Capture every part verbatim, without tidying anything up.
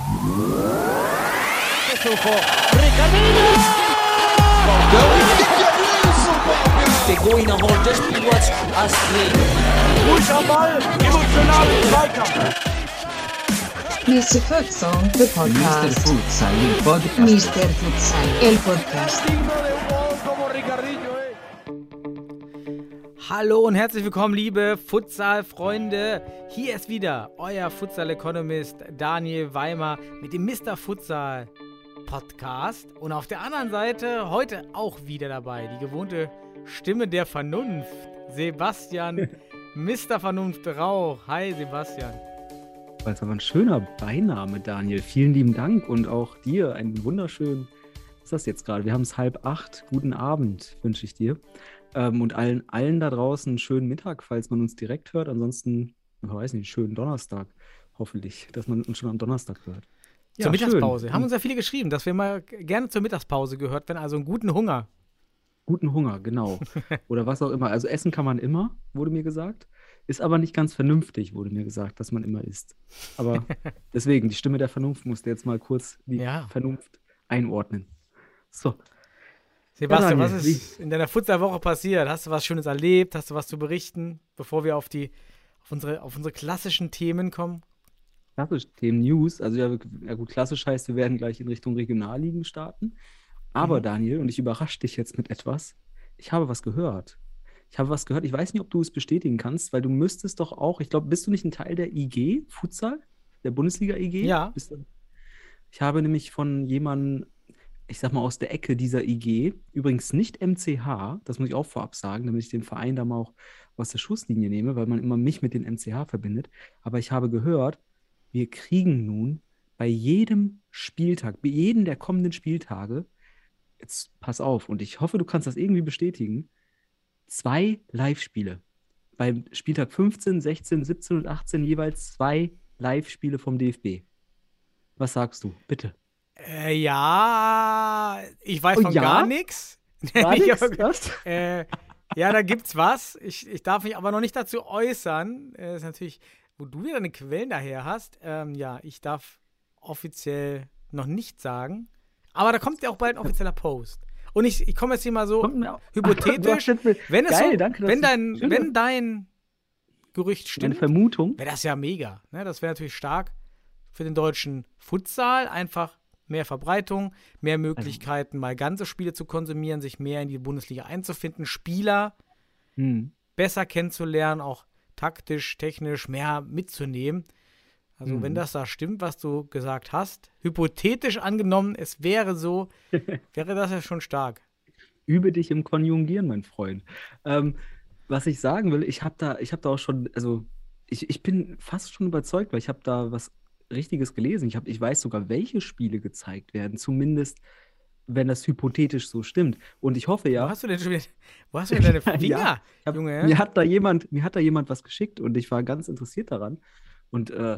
De Goina holt das Spiel was Astrid. Ruhig am Ball, emotionalen Zweikampf. mister Futsal, the podcast. mister Futsal, el podcast. mister Futsal, el podcast. Hallo und herzlich willkommen, liebe Futsal-Freunde. Hier ist wieder euer Futsal-Economist Daniel Weimer mit dem mister Futsal Podcast. Und auf der anderen Seite heute auch wieder dabei die gewohnte Stimme der Vernunft, Sebastian, mister Vernunft Rauch. Hi Sebastian. Das ist aber ein schöner Beiname, Daniel. Vielen lieben Dank und auch dir einen wunderschönen, was ist das jetzt gerade? Wir haben es halb acht. Guten Abend wünsche ich dir. Ähm, und allen, allen da draußen einen schönen Mittag, falls man uns direkt hört. Ansonsten, ich weiß nicht, schönen Donnerstag. Hoffentlich, dass man uns schon am Donnerstag hört. Zur Ja, Mittagspause. schön. Haben uns ja viele geschrieben, dass wir mal gerne zur Mittagspause gehört werden. Also einen guten Hunger. Guten Hunger, genau. Oder was auch immer. Also essen kann man immer, wurde mir gesagt. Ist aber nicht ganz vernünftig, wurde mir gesagt, dass man immer isst. Aber deswegen, die Stimme der Vernunft musste jetzt mal kurz die Ja. Vernunft einordnen. So. Sebastian, Ja, was Daniel, ist in deiner Futsal-Woche passiert? Hast du was Schönes erlebt? Hast du was zu berichten, bevor wir auf die auf unsere, auf unsere klassischen Themen kommen? Klassisch Themen News. Also ja, wir- ja gut, klassisch heißt, wir werden gleich in Richtung Regionalligen starten. Aber Mhm. Daniel, und ich überrasche dich jetzt mit etwas, ich habe was gehört. Ich habe was gehört, ich weiß nicht, ob du es bestätigen kannst, weil du müsstest doch auch, ich glaube, bist du nicht ein Teil der I G, Futsal, der Bundesliga-I G? Ja. Bist du? Ich habe nämlich von jemandem, ich sag mal aus der Ecke dieser I G, übrigens nicht M C H, das muss ich auch vorab sagen, damit ich den Verein da mal auch aus der Schusslinie nehme, weil man immer mich mit den M C H verbindet. Aber ich habe gehört, wir kriegen nun bei jedem Spieltag, bei jedem der kommenden Spieltage, jetzt pass auf, und ich hoffe, du kannst das irgendwie bestätigen, zwei Live-Spiele. Beim Spieltag fünfzehn, sechzehn, siebzehn und achtzehn jeweils zwei Live-Spiele vom D F B. Was sagst du? Bitte. Äh, ja, ich weiß Oh, von ja? gar nichts. Gar Ich nichts, hab- was? äh, ja, da gibt's was. Ich, ich darf mich aber noch nicht dazu äußern. Äh, ist natürlich, wo du wieder deine Quellen daher hast. Ähm, ja, ich darf offiziell noch nicht sagen. Aber da kommt ja auch bald ein offizieller Post. Und ich, ich komme jetzt hier mal so Kommt mir auch- hypothetisch. Du hast jetzt mit- Wenn es Geil, so, danke, dass wenn du- dein, schön, wenn dein Gerücht Eine stimmt, Vermutung. wäre das ja mega. Ne? Das wäre natürlich stark für den deutschen Futsal. Einfach mehr Verbreitung, mehr Möglichkeiten, mal ganze Spiele zu konsumieren, sich mehr in die Bundesliga einzufinden, Spieler Hm. besser kennenzulernen, auch taktisch, technisch mehr mitzunehmen. Also Mhm. wenn das da stimmt, was du gesagt hast, hypothetisch angenommen, es wäre so, wäre das ja schon stark. Übe dich im Konjugieren, mein Freund. Ähm, was ich sagen will, ich habe da, ich habe da auch schon, also ich, ich bin fast schon überzeugt, weil ich habe da was Richtiges gelesen. Ich hab, ich weiß sogar, welche Spiele gezeigt werden, zumindest wenn das hypothetisch so stimmt. Und ich hoffe Wo ja, hast du denn schon wieder, wo hast du denn deine Ja, Finger, ich hab, Junge? mir hat da jemand, mir hat da jemand was geschickt und ich war ganz interessiert daran. Und äh,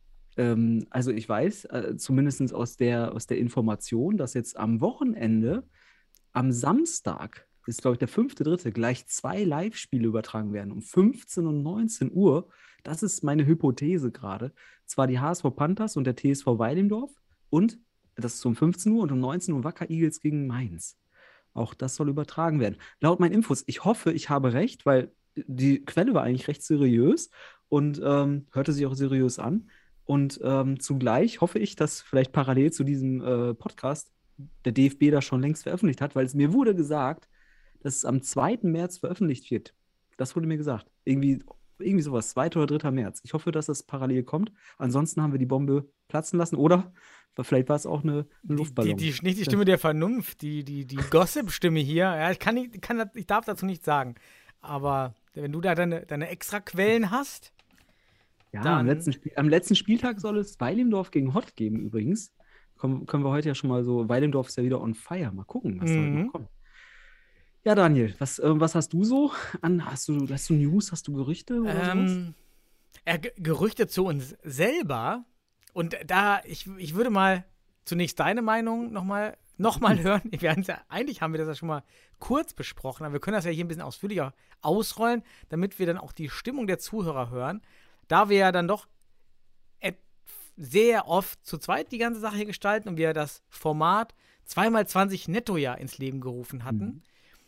ähm, also ich weiß, äh, zumindest aus der, aus der Information, dass jetzt am Wochenende, am Samstag, ist glaube ich der fünfte, dritte, gleich zwei Live-Spiele übertragen werden, um fünfzehn und neunzehn Uhr. Das ist meine Hypothese gerade. Zwar die H S V Panthers und der T S V Weilendorf und das ist um fünfzehn Uhr und um neunzehn Uhr Wacker Eagles gegen Mainz. Auch das soll übertragen werden. Laut meinen Infos, ich hoffe, ich habe recht, weil die Quelle war eigentlich recht seriös und ähm, hörte sich auch seriös an. Und ähm, zugleich hoffe ich, dass vielleicht parallel zu diesem äh, Podcast der D F B das schon längst veröffentlicht hat, weil es mir wurde gesagt, dass es am zweiten März veröffentlicht wird. Das wurde mir gesagt. Irgendwie, irgendwie sowas, zweiter oder dritter März. Ich hoffe, dass das parallel kommt. Ansonsten haben wir die Bombe platzen lassen oder vielleicht war es auch eine, eine Die, Luftballon. die, die, nicht die Stimme der Vernunft, die, die, die Gossip-Stimme hier. Ja, ich, kann nicht, kann, das- ich darf dazu nichts sagen. Aber wenn du da deine, deine extra Quellen hast, Ja, Dann- am letzten, Spiel, am letzten Spieltag soll es Weilendorf gegen Hott geben übrigens. Kommen, können wir heute ja schon mal so, Weilendorf ist ja wieder on fire. Mal gucken, was da heute Mhm. noch kommt. Ja, Daniel, was, äh, was hast du so an? Hast du, hast du News, hast du Gerüchte oder sowas? ähm, äh, G- Gerüchte zu uns selber. Und da, ich, ich würde mal zunächst deine Meinung nochmal noch mal hören. Wir haben's ja, eigentlich haben wir das ja schon mal kurz besprochen, aber wir können das ja hier ein bisschen ausführlicher ausrollen, damit wir dann auch die Stimmung der Zuhörer hören. Da wir ja dann doch et- sehr oft zu zweit die ganze Sache hier gestalten und wir das Format zwei mal zwanzig netto ja ins Leben gerufen hatten. Mhm.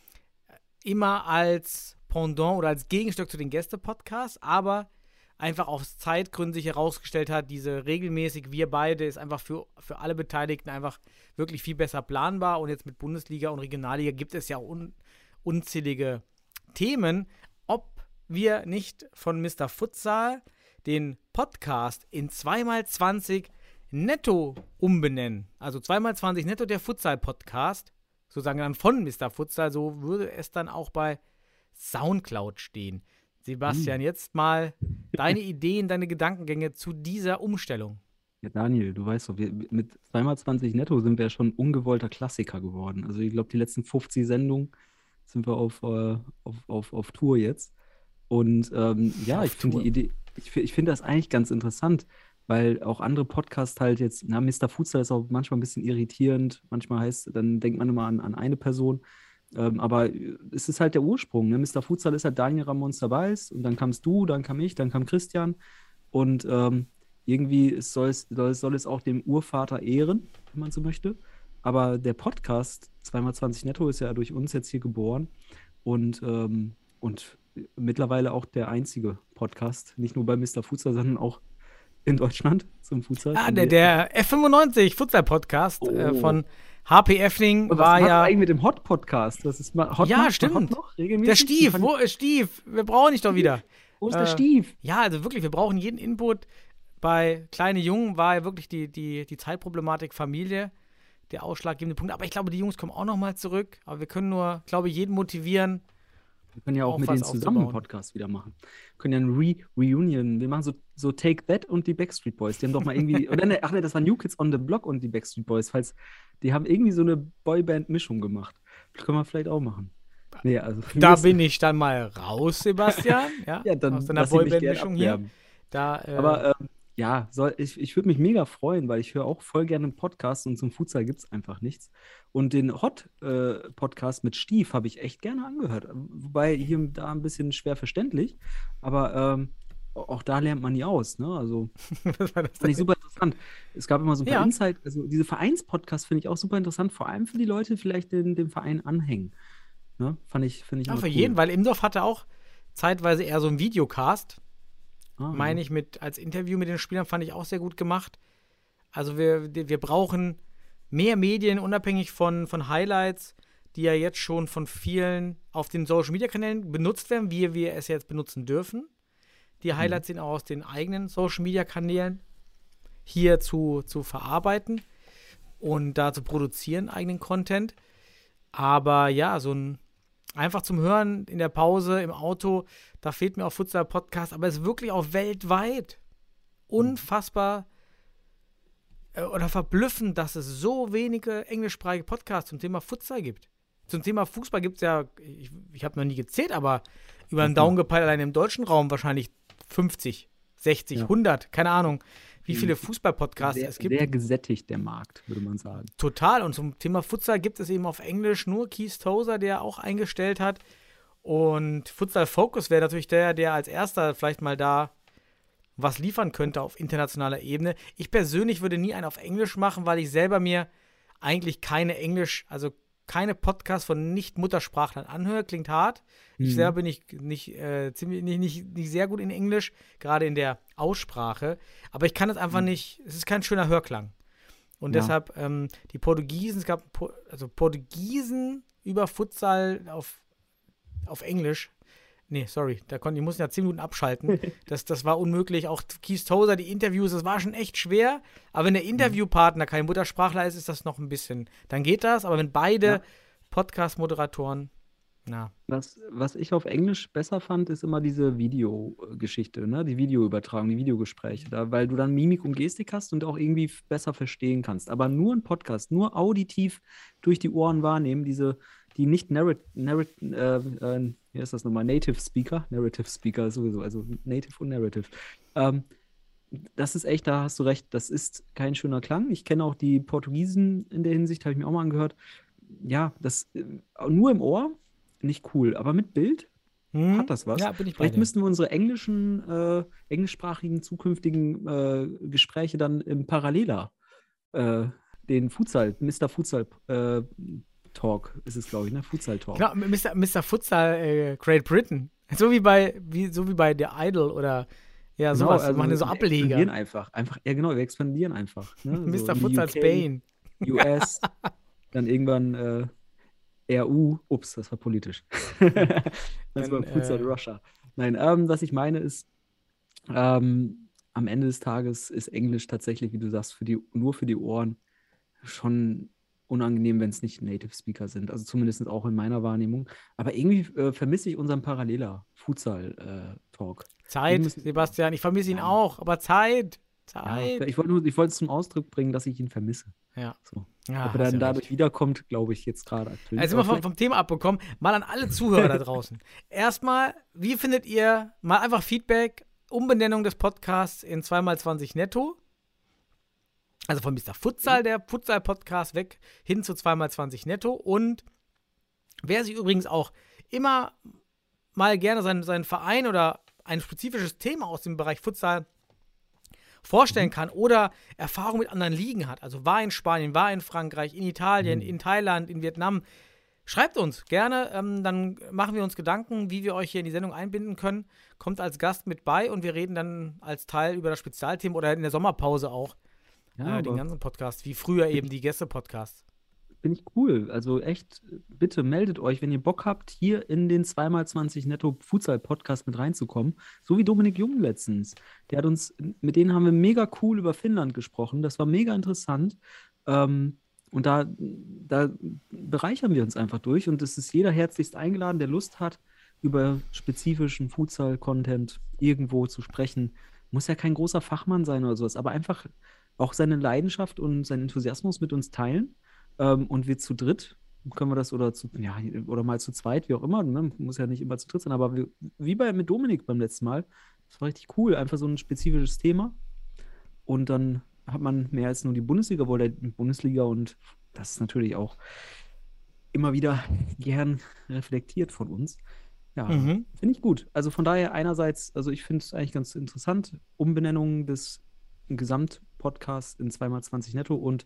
Immer als Pendant oder als Gegenstück zu den Gäste-Podcasts, aber einfach aus Zeitgründen sich herausgestellt hat, diese regelmäßig, wir beide, ist einfach für, für alle Beteiligten einfach wirklich viel besser planbar. Und jetzt mit Bundesliga und Regionalliga gibt es ja un, unzählige Themen, ob wir nicht von Mister Futsal den Podcast in zwei mal zwanzig netto umbenennen. Also zwei mal zwanzig netto der Futsal-Podcast, sozusagen dann von Mister Futsal, so würde es dann auch bei Soundcloud stehen. Sebastian, jetzt mal deine Ideen, deine Gedankengänge zu dieser Umstellung. Ja, Daniel, du weißt doch, wir, mit zwei mal zwanzig netto sind wir ja schon ein ungewollter Klassiker geworden. Also ich glaube, die letzten fünfzig Sendungen sind wir auf, äh, auf, auf, auf Tour jetzt. Und ähm, ja, Auf ich finde Tour. die Idee, ich, fi- ich finde das eigentlich ganz interessant, weil auch andere Podcasts halt jetzt, na, Mister Futsal ist auch manchmal ein bisschen irritierend. Manchmal heißt, dann denkt man immer an, an eine Person. Ähm, aber es ist halt der Ursprung. Ne? Mister Futsal ist halt Daniel Ramon Sabais und dann kamst du, dann kam ich, dann kam Christian. Und ähm, irgendwie ist- soll es, soll, es- soll es auch dem Urvater ehren, wenn man so möchte. Aber der Podcast zwei mal zwanzig netto ist ja durch uns jetzt hier geboren und, ähm, und mittlerweile auch der einzige Podcast, nicht nur bei Mister Futsal, sondern auch in Deutschland zum Futsal. Ah, Von der, dir. der F fünfundneunzig Futsal-Podcast äh, Oh. von H P Effling Und was war macht ja. eigentlich mit dem Hot-Podcast? Was ist mal Hot Ja, macht man stimmt. Hot noch regelmäßig? Der Stief, Ich wo ist Stief? Wir brauchen dich doch wieder. Wo ist der äh, Stief? Ja, also wirklich, wir brauchen jeden Input. Bei kleinen Jungen war ja wirklich die, die, die Zeitproblematik Familie der ausschlaggebende Punkt. Aber ich glaube, die Jungs kommen auch noch mal zurück. Aber wir können nur, glaube ich, jeden motivieren. Wir können ja auch, auch mit was denen zusammen einen aufzubauen. Podcast wieder machen. Wir können ja ein Re Reunion. Wir machen so, so Take That und die Backstreet Boys. Die haben doch mal irgendwie. Oder ne, ach ne, das war New Kids on the Block und die Backstreet Boys. Falls, die haben irgendwie so eine Boyband-Mischung gemacht. Das können wir vielleicht auch machen. Nee, also, Da bin ich dann mal raus, Sebastian. Ja, Ja, dann aus deiner lass ich mich gern Boyband-Mischung hier. abwerben. Da, äh, Aber ähm, ja, soll, ich, ich würde mich mega freuen, weil ich höre auch voll gerne einen Podcast und zum Futsal gibt es einfach nichts. Und den Hot-Podcast mit Stief habe ich echt gerne angehört. Wobei hier und da ein bisschen schwer verständlich, aber ähm, auch da lernt man nie aus. Ne? Also was war das fand ich denn? super interessant. Es gab immer so ein paar Ja. Insight, also diese Vereinspodcasts finde ich auch super interessant, vor allem für die Leute, die vielleicht den, dem Verein anhängen. Ne? Fand ich, finde ich Ja, immer für cool. jeden, weil Imdorf hatte auch zeitweise eher so einen Videocast. Ah, Meine ich, mit als Interview mit den Spielern fand ich auch sehr gut gemacht. Also wir, wir brauchen mehr Medien, unabhängig von, von Highlights, die ja jetzt schon von vielen auf den Social-Media-Kanälen benutzt werden, wie wir es jetzt benutzen dürfen. Die Highlights sind auch aus den eigenen Social-Media-Kanälen hier zu, zu verarbeiten und da zu produzieren, eigenen Content. Aber ja, so ein einfach zum Hören in der Pause, im Auto, da fehlt mir auch Futsal-Podcast, aber es ist wirklich auch weltweit unfassbar äh, oder verblüffend, dass es so wenige englischsprachige Podcasts zum Thema Futsal gibt. Zum Thema Fußball gibt es ja, ich, ich habe noch nie gezählt, aber über den Daumen gepeilt allein im deutschen Raum wahrscheinlich fünfzig, sechzig, Ja. hundert, keine Ahnung, wie viele Mhm. Fußball-Podcasts sehr, es gibt. sehr gesättigt, der Markt, würde man sagen. Total. Und zum Thema Futsal gibt es eben auf Englisch nur Keith Tozer, der auch eingestellt hat. Und Futsal Focus wäre natürlich der, der als erster vielleicht mal da was liefern könnte auf internationaler Ebene. Ich persönlich würde nie einen auf Englisch machen, weil ich selber mir eigentlich keine Englisch, also keine Podcasts von Nicht-Muttersprachlern anhöre. Klingt hart. Ich Mhm. selber bin nicht, nicht, äh, ziemlich, nicht, nicht, nicht sehr gut in Englisch, gerade in der Aussprache. Aber ich kann es einfach nicht, es ist kein schöner Hörklang. Und Ja. deshalb, ähm, die Portugiesen, es gab po also Portugiesen über Futsal auf, auf Englisch. Nee, sorry, da konnte, ich musste ja zehn Minuten abschalten. Das, das war unmöglich. Auch Keith Tozer, die Interviews, das war schon echt schwer. Aber wenn der Interviewpartner kein Muttersprachler ist, ist das noch ein bisschen, dann geht das. Aber wenn beide Ja. Podcast-Moderatoren, na, Was, was ich auf Englisch besser fand, ist immer diese Videogeschichte, ne? Die Videoübertragung, die Videogespräche, da, weil du dann Mimik und Gestik hast und auch irgendwie f- besser verstehen kannst. Aber nur ein Podcast, nur auditiv durch die Ohren wahrnehmen, diese, die nicht narrat, narrat, äh, äh, wie heißt das nochmal, Native Speaker, Narrative Speaker sowieso, also Native und Narrative. Ähm, das ist echt, da hast du recht, das ist kein schöner Klang. Ich kenne auch die Portugiesen in der Hinsicht, habe ich mir auch mal angehört. Ja, das äh, nur im Ohr, nicht cool, aber mit Bild Hm? Hat das was? Ja, bin ich bei Vielleicht dir. müssten wir unsere englischen, äh, englischsprachigen zukünftigen äh, Gespräche dann im Paralleler, äh, den Futsal, Mister Futsal äh, Talk ist es, glaube ich, ne? Futsal Talk. Genau, Mister Mister Futsal äh, Great Britain. So wie bei, wie, so wie bei The Idol oder ja, Genau, sowas. Wir also machen so wir expandieren Ableger. einfach. Einfach, ja genau, wir expandieren einfach. Ne? So Mister in die Futsal U K, Spain. U S, dann irgendwann äh, R U. Ups, das war politisch. Das Dann, war Futsal äh, Russia. Nein, ähm, was ich meine ist, ähm, am Ende des Tages ist Englisch tatsächlich, wie du sagst, für die, nur für die Ohren schon unangenehm, wenn es nicht Native Speaker sind. Also zumindest auch in meiner Wahrnehmung. Aber irgendwie äh, vermisse ich unseren Paralleler Futsal-Talk. Zeit, müssen- Sebastian. Ich vermisse ihn Ja. auch, aber Zeit. Ja, Zeit. ich wollte nur, ich wollte es zum Ausdruck bringen, dass ich ihn vermisse. Ja. So. Ja, Ob hast er dann ja dadurch recht. wiederkommt, glaube ich jetzt gerade aktuell. Also sind wir vom, vom Thema abbekommen. Mal an alle Zuhörer da draußen. Erstmal, wie findet ihr, mal einfach Feedback, Umbenennung des Podcasts in zwei mal zwanzig netto? Also von Mister Futsal, der Futsal-Podcast, weg hin zu zwei mal zwanzig netto. Und wer sich übrigens auch immer mal gerne seinen, seinen Verein oder ein spezifisches Thema aus dem Bereich Futsal vorstellen kann oder Erfahrung mit anderen Ligen hat, also war in Spanien, war in Frankreich, in Italien, Mhm. in Thailand, in Vietnam, schreibt uns gerne, ähm, dann machen wir uns Gedanken, wie wir euch hier in die Sendung einbinden können. Kommt als Gast mit bei und wir reden dann als Teil über das Spezialthema oder in der Sommerpause auch Ja, äh, den aber ganzen Podcast, wie früher eben die Gäste-Podcasts. finde ich cool. Also echt, bitte meldet euch, wenn ihr Bock habt, hier in den zwei mal zwanzig Netto Futsal-Podcast mit reinzukommen. So wie Dominik Jung letztens. Der hat uns, mit denen haben wir mega cool über Finnland gesprochen. Das war mega interessant. Ähm, und da, da bereichern wir uns einfach durch. Und es ist jeder herzlichst eingeladen, der Lust hat, über spezifischen Futsal-Content irgendwo zu sprechen. Muss ja kein großer Fachmann sein oder sowas, aber einfach auch seine Leidenschaft und seinen Enthusiasmus mit uns teilen. Ähm, und wir zu dritt können wir das oder zu, ja, oder mal zu zweit, wie auch immer, ne? Muss ja nicht immer zu dritt sein, aber wir, wie bei mit Dominik beim letzten Mal, das war richtig cool, einfach so ein spezifisches Thema. Und dann hat man mehr als nur die Bundesliga, weil der Bundesliga und das ist natürlich auch immer wieder gern reflektiert von uns. Ja, Mhm. finde ich gut. Also von daher einerseits, also ich finde es eigentlich ganz interessant, Umbenennung des Gesamtpodcasts in zwei mal zwanzig netto und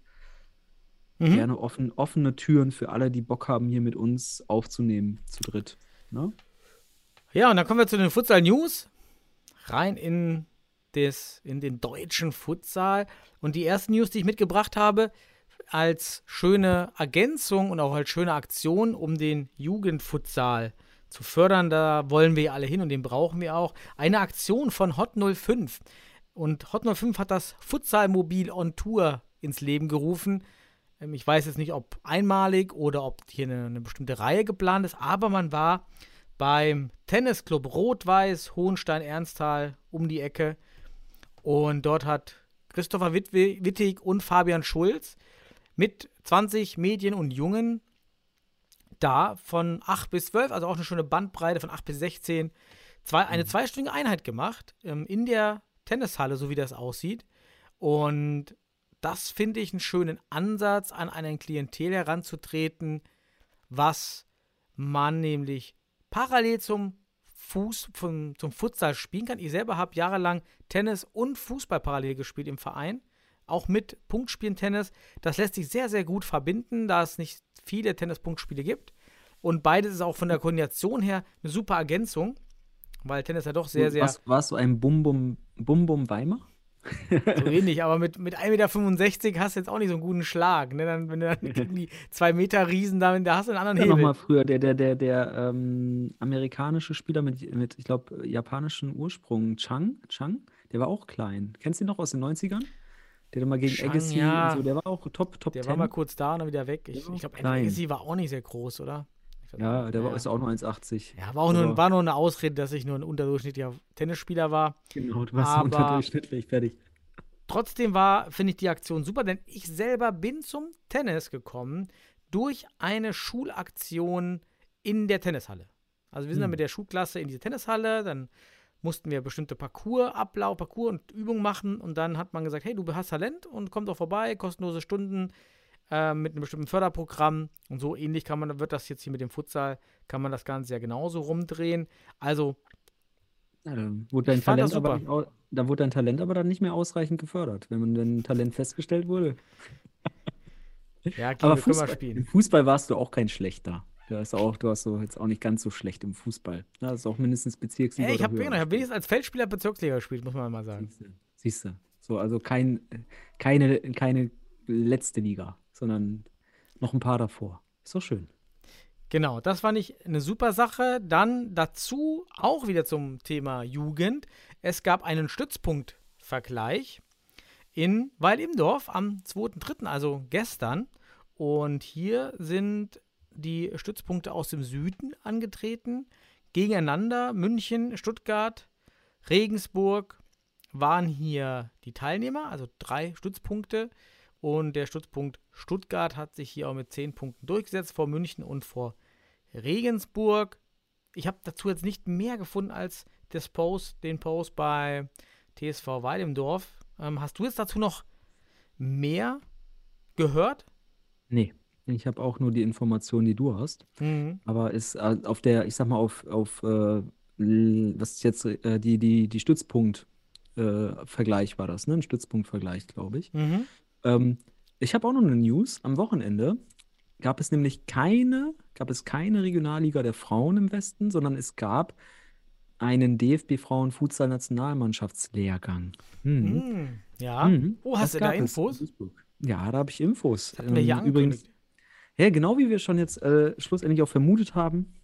Mhm. gerne offen, offene Türen für alle, die Bock haben, hier mit uns aufzunehmen, zu dritt. Ne? Ja, und dann kommen wir zu den Futsal-News. Rein in, des, in den deutschen Futsal. Und die erste News, die ich mitgebracht habe, als schöne Ergänzung und auch als schöne Aktion, um den Jugendfutsal zu fördern, da wollen wir ja alle hin und den brauchen wir auch. Eine Aktion von Hot null fünf. Und Hot null fünf hat das Futsal-Mobil on Tour ins Leben gerufen. Ähm, Ich weiß jetzt nicht, ob einmalig oder ob hier eine, eine bestimmte Reihe geplant ist, aber man war beim Tennisclub Rot-Weiß Hohenstein-Ernsthal um die Ecke und dort hat Christopher Wittwe- Wittig und Fabian Schulz mit zwanzig Mädchen und Jungen da von acht bis zwölf, also auch eine schöne Bandbreite von acht bis sechzehn, zwei, eine zweistündige Einheit gemacht ähm, in der Tennishalle, so wie das aussieht. Und das finde ich einen schönen Ansatz, an einen Klientel heranzutreten, was man nämlich parallel zum Fuß, zum, zum Futsal spielen kann. Ich selber habe jahrelang Tennis und Fußball parallel gespielt im Verein, auch mit Punktspielen Tennis. Das lässt sich sehr, sehr gut verbinden, da es nicht viele Tennis-Punktspiele gibt. Und beides ist auch von der Koordination her eine super Ergänzung, weil Tennis ja doch sehr, sehr Was, warst du ein Bum-Bum Bum-Bum Weimar? so ähnlich, aber mit, mit ein Meter fünfundsechzig hast du jetzt auch nicht so einen guten Schlag. Ne? Dann, wenn du dann irgendwie zwei Meter Riesen, da, da hast du einen anderen Ja, Hebel. nochmal früher, der, der, der, der ähm, amerikanische Spieler mit, mit ich glaube, japanischem Ursprung, Chang, Chang, der war auch klein. Kennst du ihn noch aus den neunzigern? Der dann mal gegen Chang, Agassi ja. und so, der war auch top, top Der zehn. war mal kurz da und dann wieder weg. Ich, Der war ich glaube, klein. Agassi war auch nicht sehr groß, oder? Ich weiß Ja, nicht. der war, ist auch nur eins achtzig. Ja, war auch nur, Aber- war nur eine Ausrede, dass ich nur ein unterdurchschnittlicher Tennisspieler war. Genau, du warst Aber- unterdurchschnittlich fertig. Trotzdem war, finde ich, die Aktion super, denn ich selber bin zum Tennis gekommen durch eine Schulaktion in der Tennishalle. Also wir sind dann Hm. mit der Schulklasse in diese Tennishalle, dann mussten wir bestimmte Parcoursablauf, Parcours und Übungen machen und dann hat man gesagt, hey, du hast Talent und komm doch vorbei, kostenlose Stunden, äh, mit einem bestimmten Förderprogramm. Und so ähnlich kann man, wird das jetzt hier mit dem Futsal, kann man das Ganze ja genauso rumdrehen. Also, Ja, dann wurde dein Ich fand das Talent aber super. nicht, au- da wurde dein Talent aber dann nicht mehr ausreichend gefördert, wenn man dein Talent festgestellt wurde. ja, Aber Kino, können wir Fußball, im spielen. Fußball warst du auch kein Schlechter. Du hast auch, du hast so jetzt auch nicht ganz so schlecht im Fußball. Da hast auch mindestens Bezirksliga Ey, ich oder habe höher genau, ich hab gespielt. wenigstens als Feldspieler Bezirksliga gespielt, muss man mal sagen. Siehst du, siehst du. So, also kein, keine, keine letzte Liga, sondern noch ein paar davor. Ist doch schön. Genau, das fand ich eine super Sache. Dann dazu auch wieder zum Thema Jugend. Es gab einen Stützpunktvergleich in Weil-Imdorf am zweiten dritten, also gestern. Und hier sind die Stützpunkte aus dem Süden angetreten. Gegeneinander München, Stuttgart, Regensburg waren hier die Teilnehmer, also drei Stützpunkte. Und der Stützpunkt Stuttgart hat sich hier auch mit zehn Punkten durchgesetzt vor München und vor Regensburg. Ich habe dazu jetzt nicht mehr gefunden als das Post, den Post bei T S V Weil-Imdorf. Ähm, hast du jetzt dazu noch mehr gehört? Nee, ich habe auch nur die Informationen, die du hast. Mhm. Aber ist äh, auf der, ich sag mal, auf, auf äh, l- was ist jetzt äh, die, die, die Stützpunkt-Vergleich war das, ne? Ein Stützpunktvergleich, glaube ich. Mhm. Ähm, ich habe auch noch eine News. Am Wochenende gab es nämlich keine, gab es keine Regionalliga der Frauen im Westen, sondern es gab einen D F B-Frauen-Futsal-Nationalmannschaftslehrgang. Mhm. Mhm. Ja. Mhm. Oh, hast Das du da gab es in Infos? Duisburg. Ja, da habe ich Infos. Das hatten wir hier Ähm, übrigens, angekündigt. ja, genau wie wir schon jetzt äh, schlussendlich auch vermutet haben,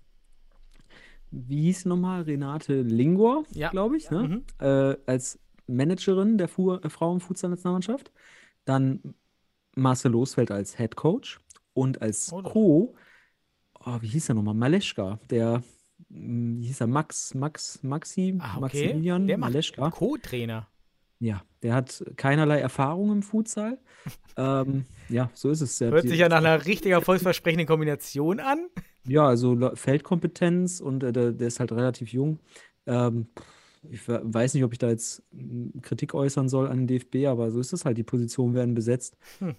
wie hieß sie nochmal? Renate Lingor, Ja. glaube ich, ne? Mhm. Äh, als Managerin der Fu äh, Frauen-Futsal-Nationalmannschaft. Dann Marcel Losfeld als Head Coach und als Oh, doch. Co. Oh, wie hieß er nochmal? Maleschka, der, mh, wie hieß er? Max, Max, Maxi, Ah, okay. Maximilian Der macht Maleschka. Co-Trainer. Ja, der hat keinerlei Erfahrung im Futsal. ähm, ja, so ist es. Der, Hört die, sich ja nach einer richtig erfolgsversprechenden Kombination an. ja, also La- Feldkompetenz und äh, der, der ist halt relativ jung. Ähm, ich we- weiß nicht, ob ich da jetzt mh, Kritik äußern soll an den D F B, aber so ist es halt. Die Positionen werden besetzt. Hm.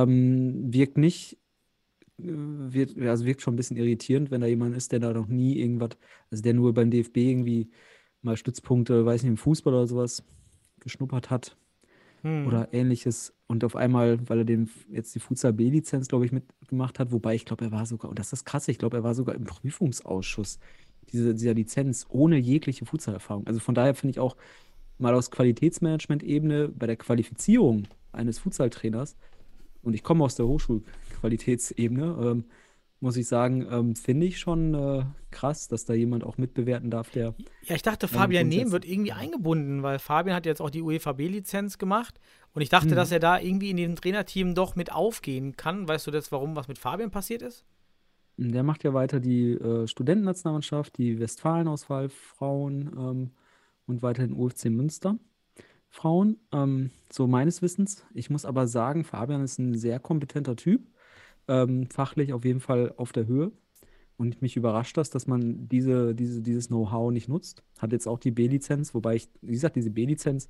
Ähm, wirkt nicht, äh, wird, also wirkt schon ein bisschen irritierend, wenn da jemand ist, der da noch nie irgendwas, also der nur beim D F B irgendwie mal Stützpunkte, weiß nicht, im Fußball oder sowas geschnuppert hat Hm. oder ähnliches und auf einmal, weil er den jetzt die Futsal B-Lizenz, glaube ich, mitgemacht hat, wobei ich glaube, er war sogar, und das ist das Krasse, ich glaube, er war sogar im Prüfungsausschuss diese, dieser Lizenz ohne jegliche Futsalerfahrung. Also von daher finde ich auch mal aus Qualitätsmanagement-Ebene bei der Qualifizierung eines Futsaltrainers, und ich komme aus der Hochschulqualitätsebene, ähm, muss ich sagen, ähm, finde ich schon äh, krass, dass da jemand auch mitbewerten darf, der Ja, ich dachte, ähm, Fabian Nehm grundsätzlich. wird irgendwie eingebunden, weil Fabian hat jetzt auch die UEFA B-Lizenz gemacht. Und ich dachte, Mhm. dass er da irgendwie in dem Trainerteam doch mit aufgehen kann. Weißt du das, warum was mit Fabian passiert ist? Der macht ja weiter die äh, Studentennationalmannschaft, die Westfalenauswahl Frauen ähm, und weiterhin U F C Münster Frauen, ähm, so meines Wissens. Ich muss aber sagen, Fabian ist ein sehr kompetenter Typ, ähm, fachlich auf jeden Fall auf der Höhe. Und mich überrascht das, dass man diese, diese, dieses Know-how nicht nutzt. Hat jetzt auch die B-Lizenz, wobei ich, wie gesagt, diese B-Lizenz,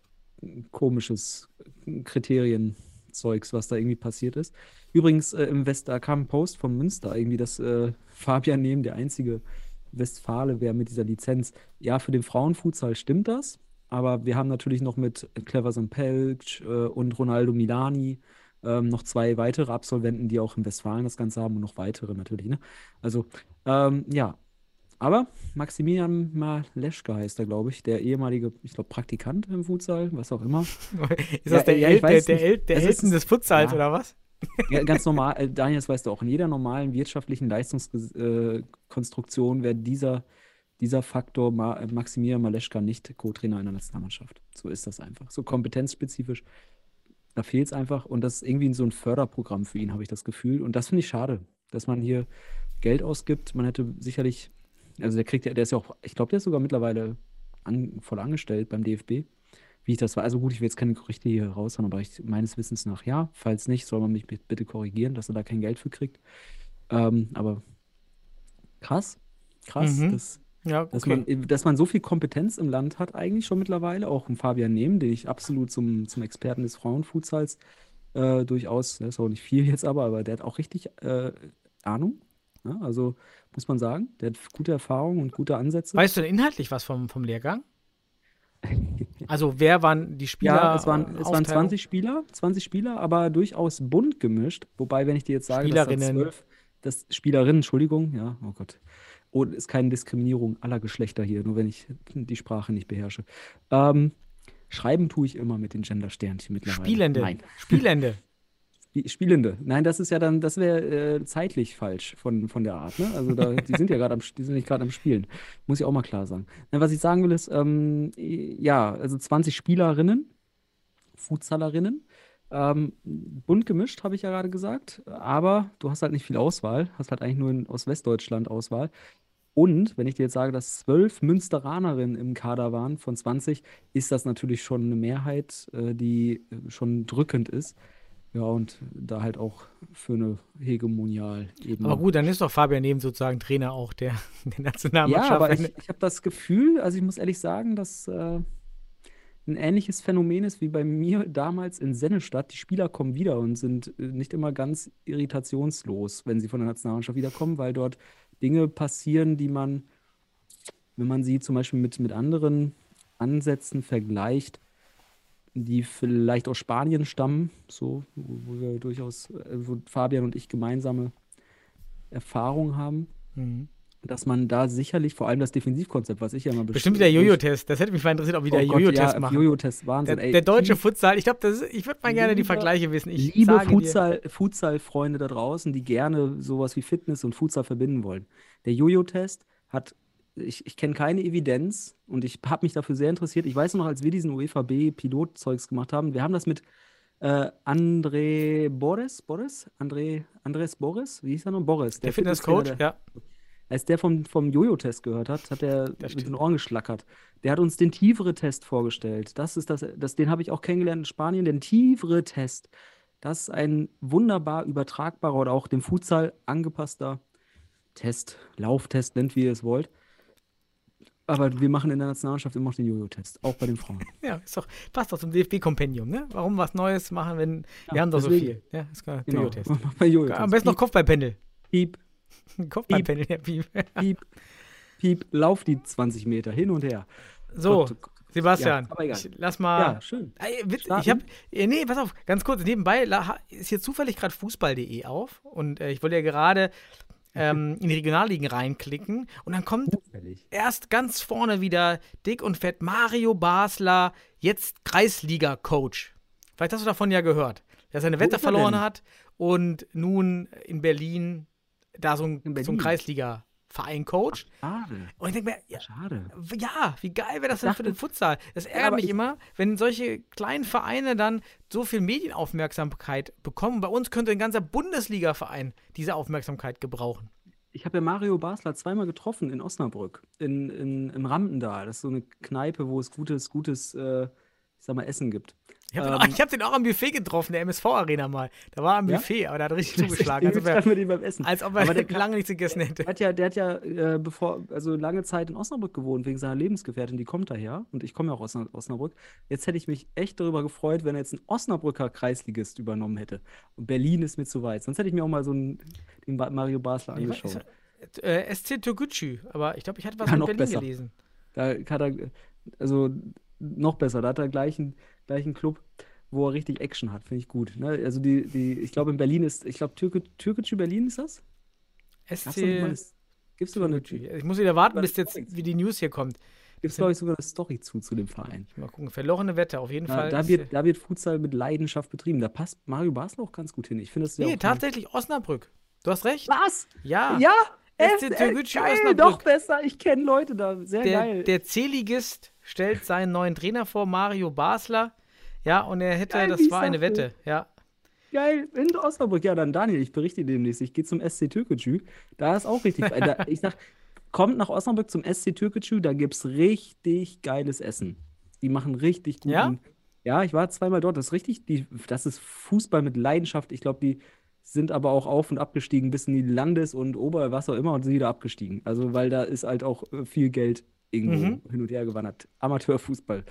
ein komisches Kriterienzeugs, was da irgendwie passiert ist. Übrigens, äh, im West, da kam ein Post vom Münster, irgendwie, dass äh, Fabian Nehm der einzige Westfale wäre mit dieser Lizenz. Ja, für den Frauenfutsal stimmt das, aber wir haben natürlich noch mit Cleverson Pelc äh, und Ronaldo Milani ähm, noch zwei weitere Absolventen, die auch in Westfalen das Ganze haben und noch weitere natürlich, ne? Also, ähm, ja. Aber Maximilian Maleschka heißt er, glaube ich, der ehemalige, ich glaube, Praktikant im Futsal, was auch immer. Ist Ja, das der, ja, El ich der, weiß der, nicht. El der Es ist- Elton des Futsals ja. oder was? Ja, ganz normal, äh, Daniel, das weißt du auch, in jeder normalen wirtschaftlichen Leistungskonstruktion wäre dieser, dieser Faktor Ma äh, Maximilian Maleschka nicht Co-Trainer einer Nationalmannschaft. So ist das einfach. So kompetenzspezifisch, da fehlt es einfach. Und das ist irgendwie so ein Förderprogramm für ihn, habe ich das Gefühl. Und das finde ich schade, dass man hier Geld ausgibt. Man hätte sicherlich, also der kriegt ja, der ist ja auch, ich glaube, der ist sogar mittlerweile an, voll angestellt beim D F B. Wie ich das war. Also gut, ich will jetzt keine Gerüchte hier raushauen, aber ich, meines Wissens nach ja. Falls nicht, soll man mich bi- bitte korrigieren, dass er da kein Geld für kriegt. Ähm, aber krass, krass, Mhm. dass, Ja, dass, okay. man, dass man so viel Kompetenz im Land hat, eigentlich schon mittlerweile. Auch ein Fabian Nehm, den ich absolut zum, zum Experten des Frauenfutsals Äh, durchaus, das ist auch nicht viel jetzt aber, aber der hat auch richtig äh, Ahnung. Ja, also muss man sagen, der hat gute Erfahrungen und gute Ansätze. Weißt du denn inhaltlich was vom, vom Lehrgang? Also wer waren die Spieler? Ja, es waren, äh, es waren Aufteilung? zwanzig Spieler, zwanzig Spieler, aber durchaus bunt gemischt. Wobei, wenn ich dir jetzt sage, dass da Spielerinnen. zwölf, das Spielerinnen, Entschuldigung, ja, oh Gott. Oh, ist keine Diskriminierung aller Geschlechter hier, nur wenn ich die Sprache nicht beherrsche. Ähm, schreiben tue ich immer mit den Gender-Sternchen mittlerweile. Spielende. Nein. Spielende. Spie- Spielende. Nein, das ist ja dann, das wäre äh, zeitlich falsch von, von der Art, ne? Also da, die sind ja gerade am, die sind nicht gerade am Spielen. Muss ich auch mal klar sagen. Na, was ich sagen will ist, ähm, ja, also zwanzig Spielerinnen, Futsalerinnen, ähm, bunt gemischt, habe ich ja gerade gesagt, aber du hast halt nicht viel Auswahl, hast halt eigentlich nur in, aus Westdeutschland Auswahl. Und wenn ich dir jetzt sage, dass zwölf Münsteranerinnen im Kader waren von zwanzig, ist das natürlich schon eine Mehrheit, äh, die äh, schon drückend ist. Ja, und da halt auch für eine Hegemonial-Ebene. Aber gut, dann ist doch Fabian Neben sozusagen Trainer auch der, der Ja, Nationalmannschaft. aber Wenn- ich, ich habe das Gefühl, also ich muss ehrlich sagen, dass äh, ein ähnliches Phänomen ist wie bei mir damals in Sennestadt. Die Spieler kommen wieder und sind äh, nicht immer ganz irritationslos, wenn sie von der Nationalmannschaft wiederkommen, weil dort Dinge passieren, die man, wenn man sie zum Beispiel mit, mit anderen Ansätzen vergleicht, die vielleicht aus Spanien stammen, so, wo, wo wir durchaus, äh, wo Fabian und ich gemeinsame Erfahrungen haben, Mhm. dass man da sicherlich, vor allem das Defensivkonzept, was ich ja immer Bestimmt wieder Jojo-Test. Das hätte mich mal interessiert, ob wir wieder Oh Gott, Jojo-Test ja, machen. Jojo-Test, Der, Wahnsinn. Ey, der deutsche lieb- Futsal, ich glaube, ich würde mal gerne die Lieber- Vergleiche wissen. Ich liebe sage dir, Futsal, Futsal-Freunde da draußen, die gerne sowas wie Fitness und Futsal verbinden wollen. Der Jojo-Test hat, ich, ich kenne keine Evidenz und ich habe mich dafür sehr interessiert. Ich weiß noch, als wir diesen UEFA B-Pilot-Zeugs gemacht haben, wir haben das mit äh, André Boris, Boris? André, Andres Boris? Wie hieß er noch? Boris. der Fitnesstrainer, Fitnesscoach, der- ja. Als der vom, vom Jojo-Test gehört hat, hat er Das mit stimmt. den Ohren geschlackert. Der hat uns den Tivere-Test vorgestellt. Das ist das, das, den habe ich auch kennengelernt in Spanien, den Tivere-Test. Das ist ein wunderbar übertragbarer oder auch dem Futsal angepasster Test, Lauftest, nennt wie ihr es wollt. Aber wir machen in der Nationalmannschaft immer noch den Jojo-Test, auch bei den Frauen. Ja, ist doch, passt doch zum D F B-Kompendium, ne? Warum was Neues machen, wenn wir Ja, haben doch so deswegen. viel. Ja, ist klar, Genau. Jojo-Test. Bei Jojo-Test. Am besten noch Kopfballpendel. Piep, Kopfballpendel, ja, piep. piep, piep, lauf die zwanzig Meter hin und her. So, Gott, Sebastian, ja, aber egal. ich, lass mal. Ja, schön. Ey, Witz, Starten? ich hab, äh, nee, pass auf, ganz kurz, nebenbei la- ha- ist hier zufällig gerade Fußball punkt de auf und äh, ich wollte ja gerade ähm, in die Regionalligen reinklicken und dann kommt Zufällig. erst ganz vorne wieder dick und fett Mario Basler, jetzt Kreisliga-Coach. Vielleicht hast du davon ja gehört, der seine Wo Wette ist er verloren denn? hat und nun in Berlin da so ein, In so ein Berlin? Kreisliga-Verein coacht. Schade. Und ich denke mir, ja, Schade. ja, wie geil wäre das Ich denn für dachte- den Futsal? Das ärgert aber mich ich- immer, wenn solche kleinen Vereine dann so viel Medienaufmerksamkeit bekommen. Bei uns könnte ein ganzer Bundesliga-Verein diese Aufmerksamkeit gebrauchen. Ich habe ja Mario Basler zweimal getroffen in Osnabrück, in, in, im Rampendahl. Das ist so eine Kneipe, wo es gutes, gutes, äh, ich sag mal, Essen gibt. Ich habe Ähm, den, auch- ich hab den auch am Buffet getroffen, der M S V-Arena mal. Da war er am Ja? Buffet, aber der hat richtig zugeschlagen. Den Als ob er, treffen wir den beim Essen. als ob er Aber der kann- lange nichts gegessen Der hätte. hat ja, der hat ja äh, bevor, also lange Zeit in Osnabrück gewohnt, wegen seiner Lebensgefährtin, die kommt daher. Und ich komme ja auch aus Osna- Osnabrück. Jetzt hätte ich mich echt darüber gefreut, wenn er jetzt einen Osnabrücker Kreisligist übernommen hätte. Und Berlin ist mir zu weit. Sonst hätte ich mir auch mal so einen, den Ba- Mario Basler Nee, angeschaut. ist- äh, S C Türkgücü, aber ich glaube, ich hatte was Ja, mit noch Berlin besser. gelesen. Da hat er, also noch besser, da hat er gleich einen, gleich einen Club, wo er richtig Action hat, finde ich gut. Ne? Also die, die, ich glaube in Berlin ist, ich glaube Türke, Türkgücü Berlin ist das? Gibt's S da nicht mal eine, C gibt's sogar eine, Türkgücü. Ich muss wieder warten, über bis eine jetzt Story. wie die News hier kommt. gibt's glaube ich sogar eine Story zu, zu dem Verein. Mal gucken, verlorene Wette, auf jeden Da, Fall. da, ist- wird, da wird Futsal mit Leidenschaft betrieben. Da passt Mario Basler auch ganz gut hin. Ich finde das ja Nee, auch tatsächlich Osnabrück. Du hast recht. Was? Ja. Ja, S es, C äh, Türkgücü geil, Osnabrück. noch besser. Ich kenne Leute da. Sehr Der, geil. der C-Ligist stellt seinen neuen Trainer vor, Mario Basler. Ja, und er hätte, Geil, das wie war eine sagte. Wette. Ja. Geil, in Osnabrück. Ja, dann Daniel, ich berichte dir demnächst. Ich gehe zum S C Türkgücü. Da ist auch richtig. äh, da, ich sag, kommt nach Osnabrück zum S C Türkgücü, da gibt's richtig geiles Essen. Die machen richtig guten. Ja? Ja, ich war zweimal dort. Das ist richtig, die, das ist Fußball mit Leidenschaft. Ich glaube, die sind aber auch auf und abgestiegen bis in die Landes- und Ober, was auch immer, und sind wieder abgestiegen. Also, weil da ist halt auch äh, viel Geld irgendwo Mhm. hin und her gewandert. Amateurfußball.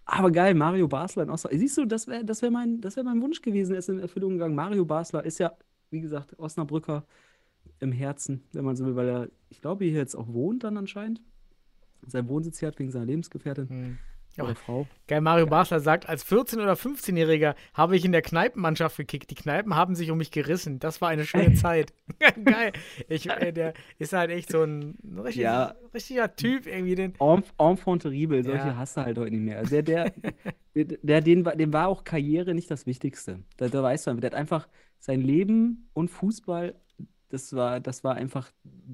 Aber geil, Mario Basler in Osnabrück. Siehst du, das wäre das wär mein, das wär mein Wunsch gewesen, er ist in Erfüllung gegangen. Mario Basler ist ja, wie gesagt, Osnabrücker im Herzen, wenn man so will, weil er, ich glaube, hier jetzt auch wohnt dann anscheinend. Sein Wohnsitz hier hat wegen seiner Lebensgefährtin Hm. oder Ja, Frau. geil, Mario Basler sagt, als vierzehn- oder fünfzehnjähriger habe ich in der Kneipenmannschaft gekickt. Die Kneipen haben sich um mich gerissen. Das war eine schöne Zeit. Geil. Ich, äh, der ist halt echt so ein richtig, Ja. richtiger Typ irgendwie. Den, Enf- Enfant terrible, solche Ja. hast du halt heute nicht mehr. Also der, der, der, der den, war- dem war auch Karriere nicht das Wichtigste. Da, da weißt du, der hat einfach sein Leben und Fußball, das war, das war einfach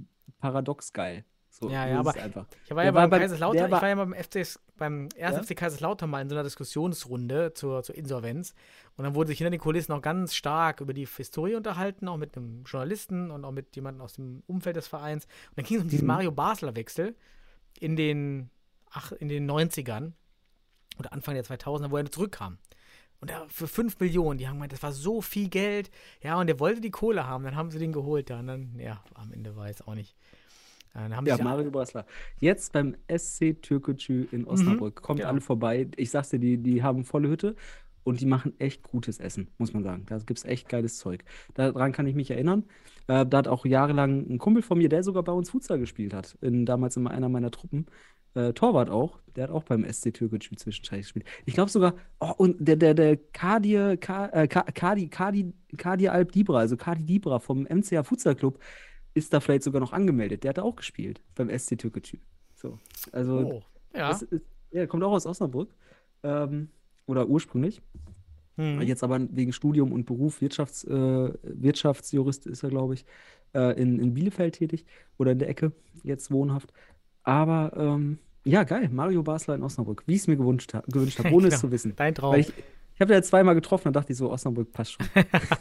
paradox geil. So, Ja, so ja, ist aber es einfach. Ich war Der ja war beim bei- Kaiserslautern, der ich war- war ja beim F C S, beim ersten Ja? F C Kaiserslautern mal in so einer Diskussionsrunde zur, zur Insolvenz. Und dann wurde sich hinter den Kulissen auch ganz stark über die Historie unterhalten, auch mit einem Journalisten und auch mit jemandem aus dem Umfeld des Vereins. Und dann ging es um diesen Mhm. Mario Basler-Wechsel in den, ach, in den neunzigern oder Anfang der zweitausender, wo er zurückkam. Und er für fünf Millionen, die haben gemeint, das war so viel Geld. Ja, und der wollte die Kohle haben, dann haben sie den geholt. Da. Und dann, ja, am Ende war es auch nicht. Dann haben Ja, sich Mario Basler. Jetzt beim S C Türkgücü in Osnabrück. Kommt genau. alle vorbei. Ich sag's dir, die, die haben volle Hütte und die machen echt gutes Essen, muss man sagen. Da gibt's echt geiles Zeug. Daran kann ich mich erinnern. Äh, da hat auch jahrelang ein Kumpel von mir, der sogar bei uns Futsal gespielt hat, in, damals in einer meiner Truppen. Äh, Torwart auch, der hat auch beim S C Türkgücü zwischenzeitlich gespielt. Ich glaube sogar, oh, und der, der, der Kadir, Ka, äh, Ka- Kadi, Kadi, Kadir Alp Dibra, also Kadi Dibra vom M C A Futsal Club, ist da vielleicht sogar noch angemeldet. Der hat da auch gespielt beim S C Türkgücü. So, also Oh, ja. das ist, ja, kommt auch aus Osnabrück. Ähm, oder ursprünglich. Hm. Jetzt aber wegen Studium und Beruf, Wirtschafts, äh, Wirtschaftsjurist ist er, glaube ich, äh, in, in Bielefeld tätig oder in der Ecke, jetzt wohnhaft. Aber ähm, ja, geil, Mario Basler in Osnabrück, wie ich es mir gewünscht, ha gewünscht habe, ohne Genau, es zu wissen. Dein Traum. Weil ich ich habe ja zweimal getroffen, dann dachte ich so, Osnabrück passt schon.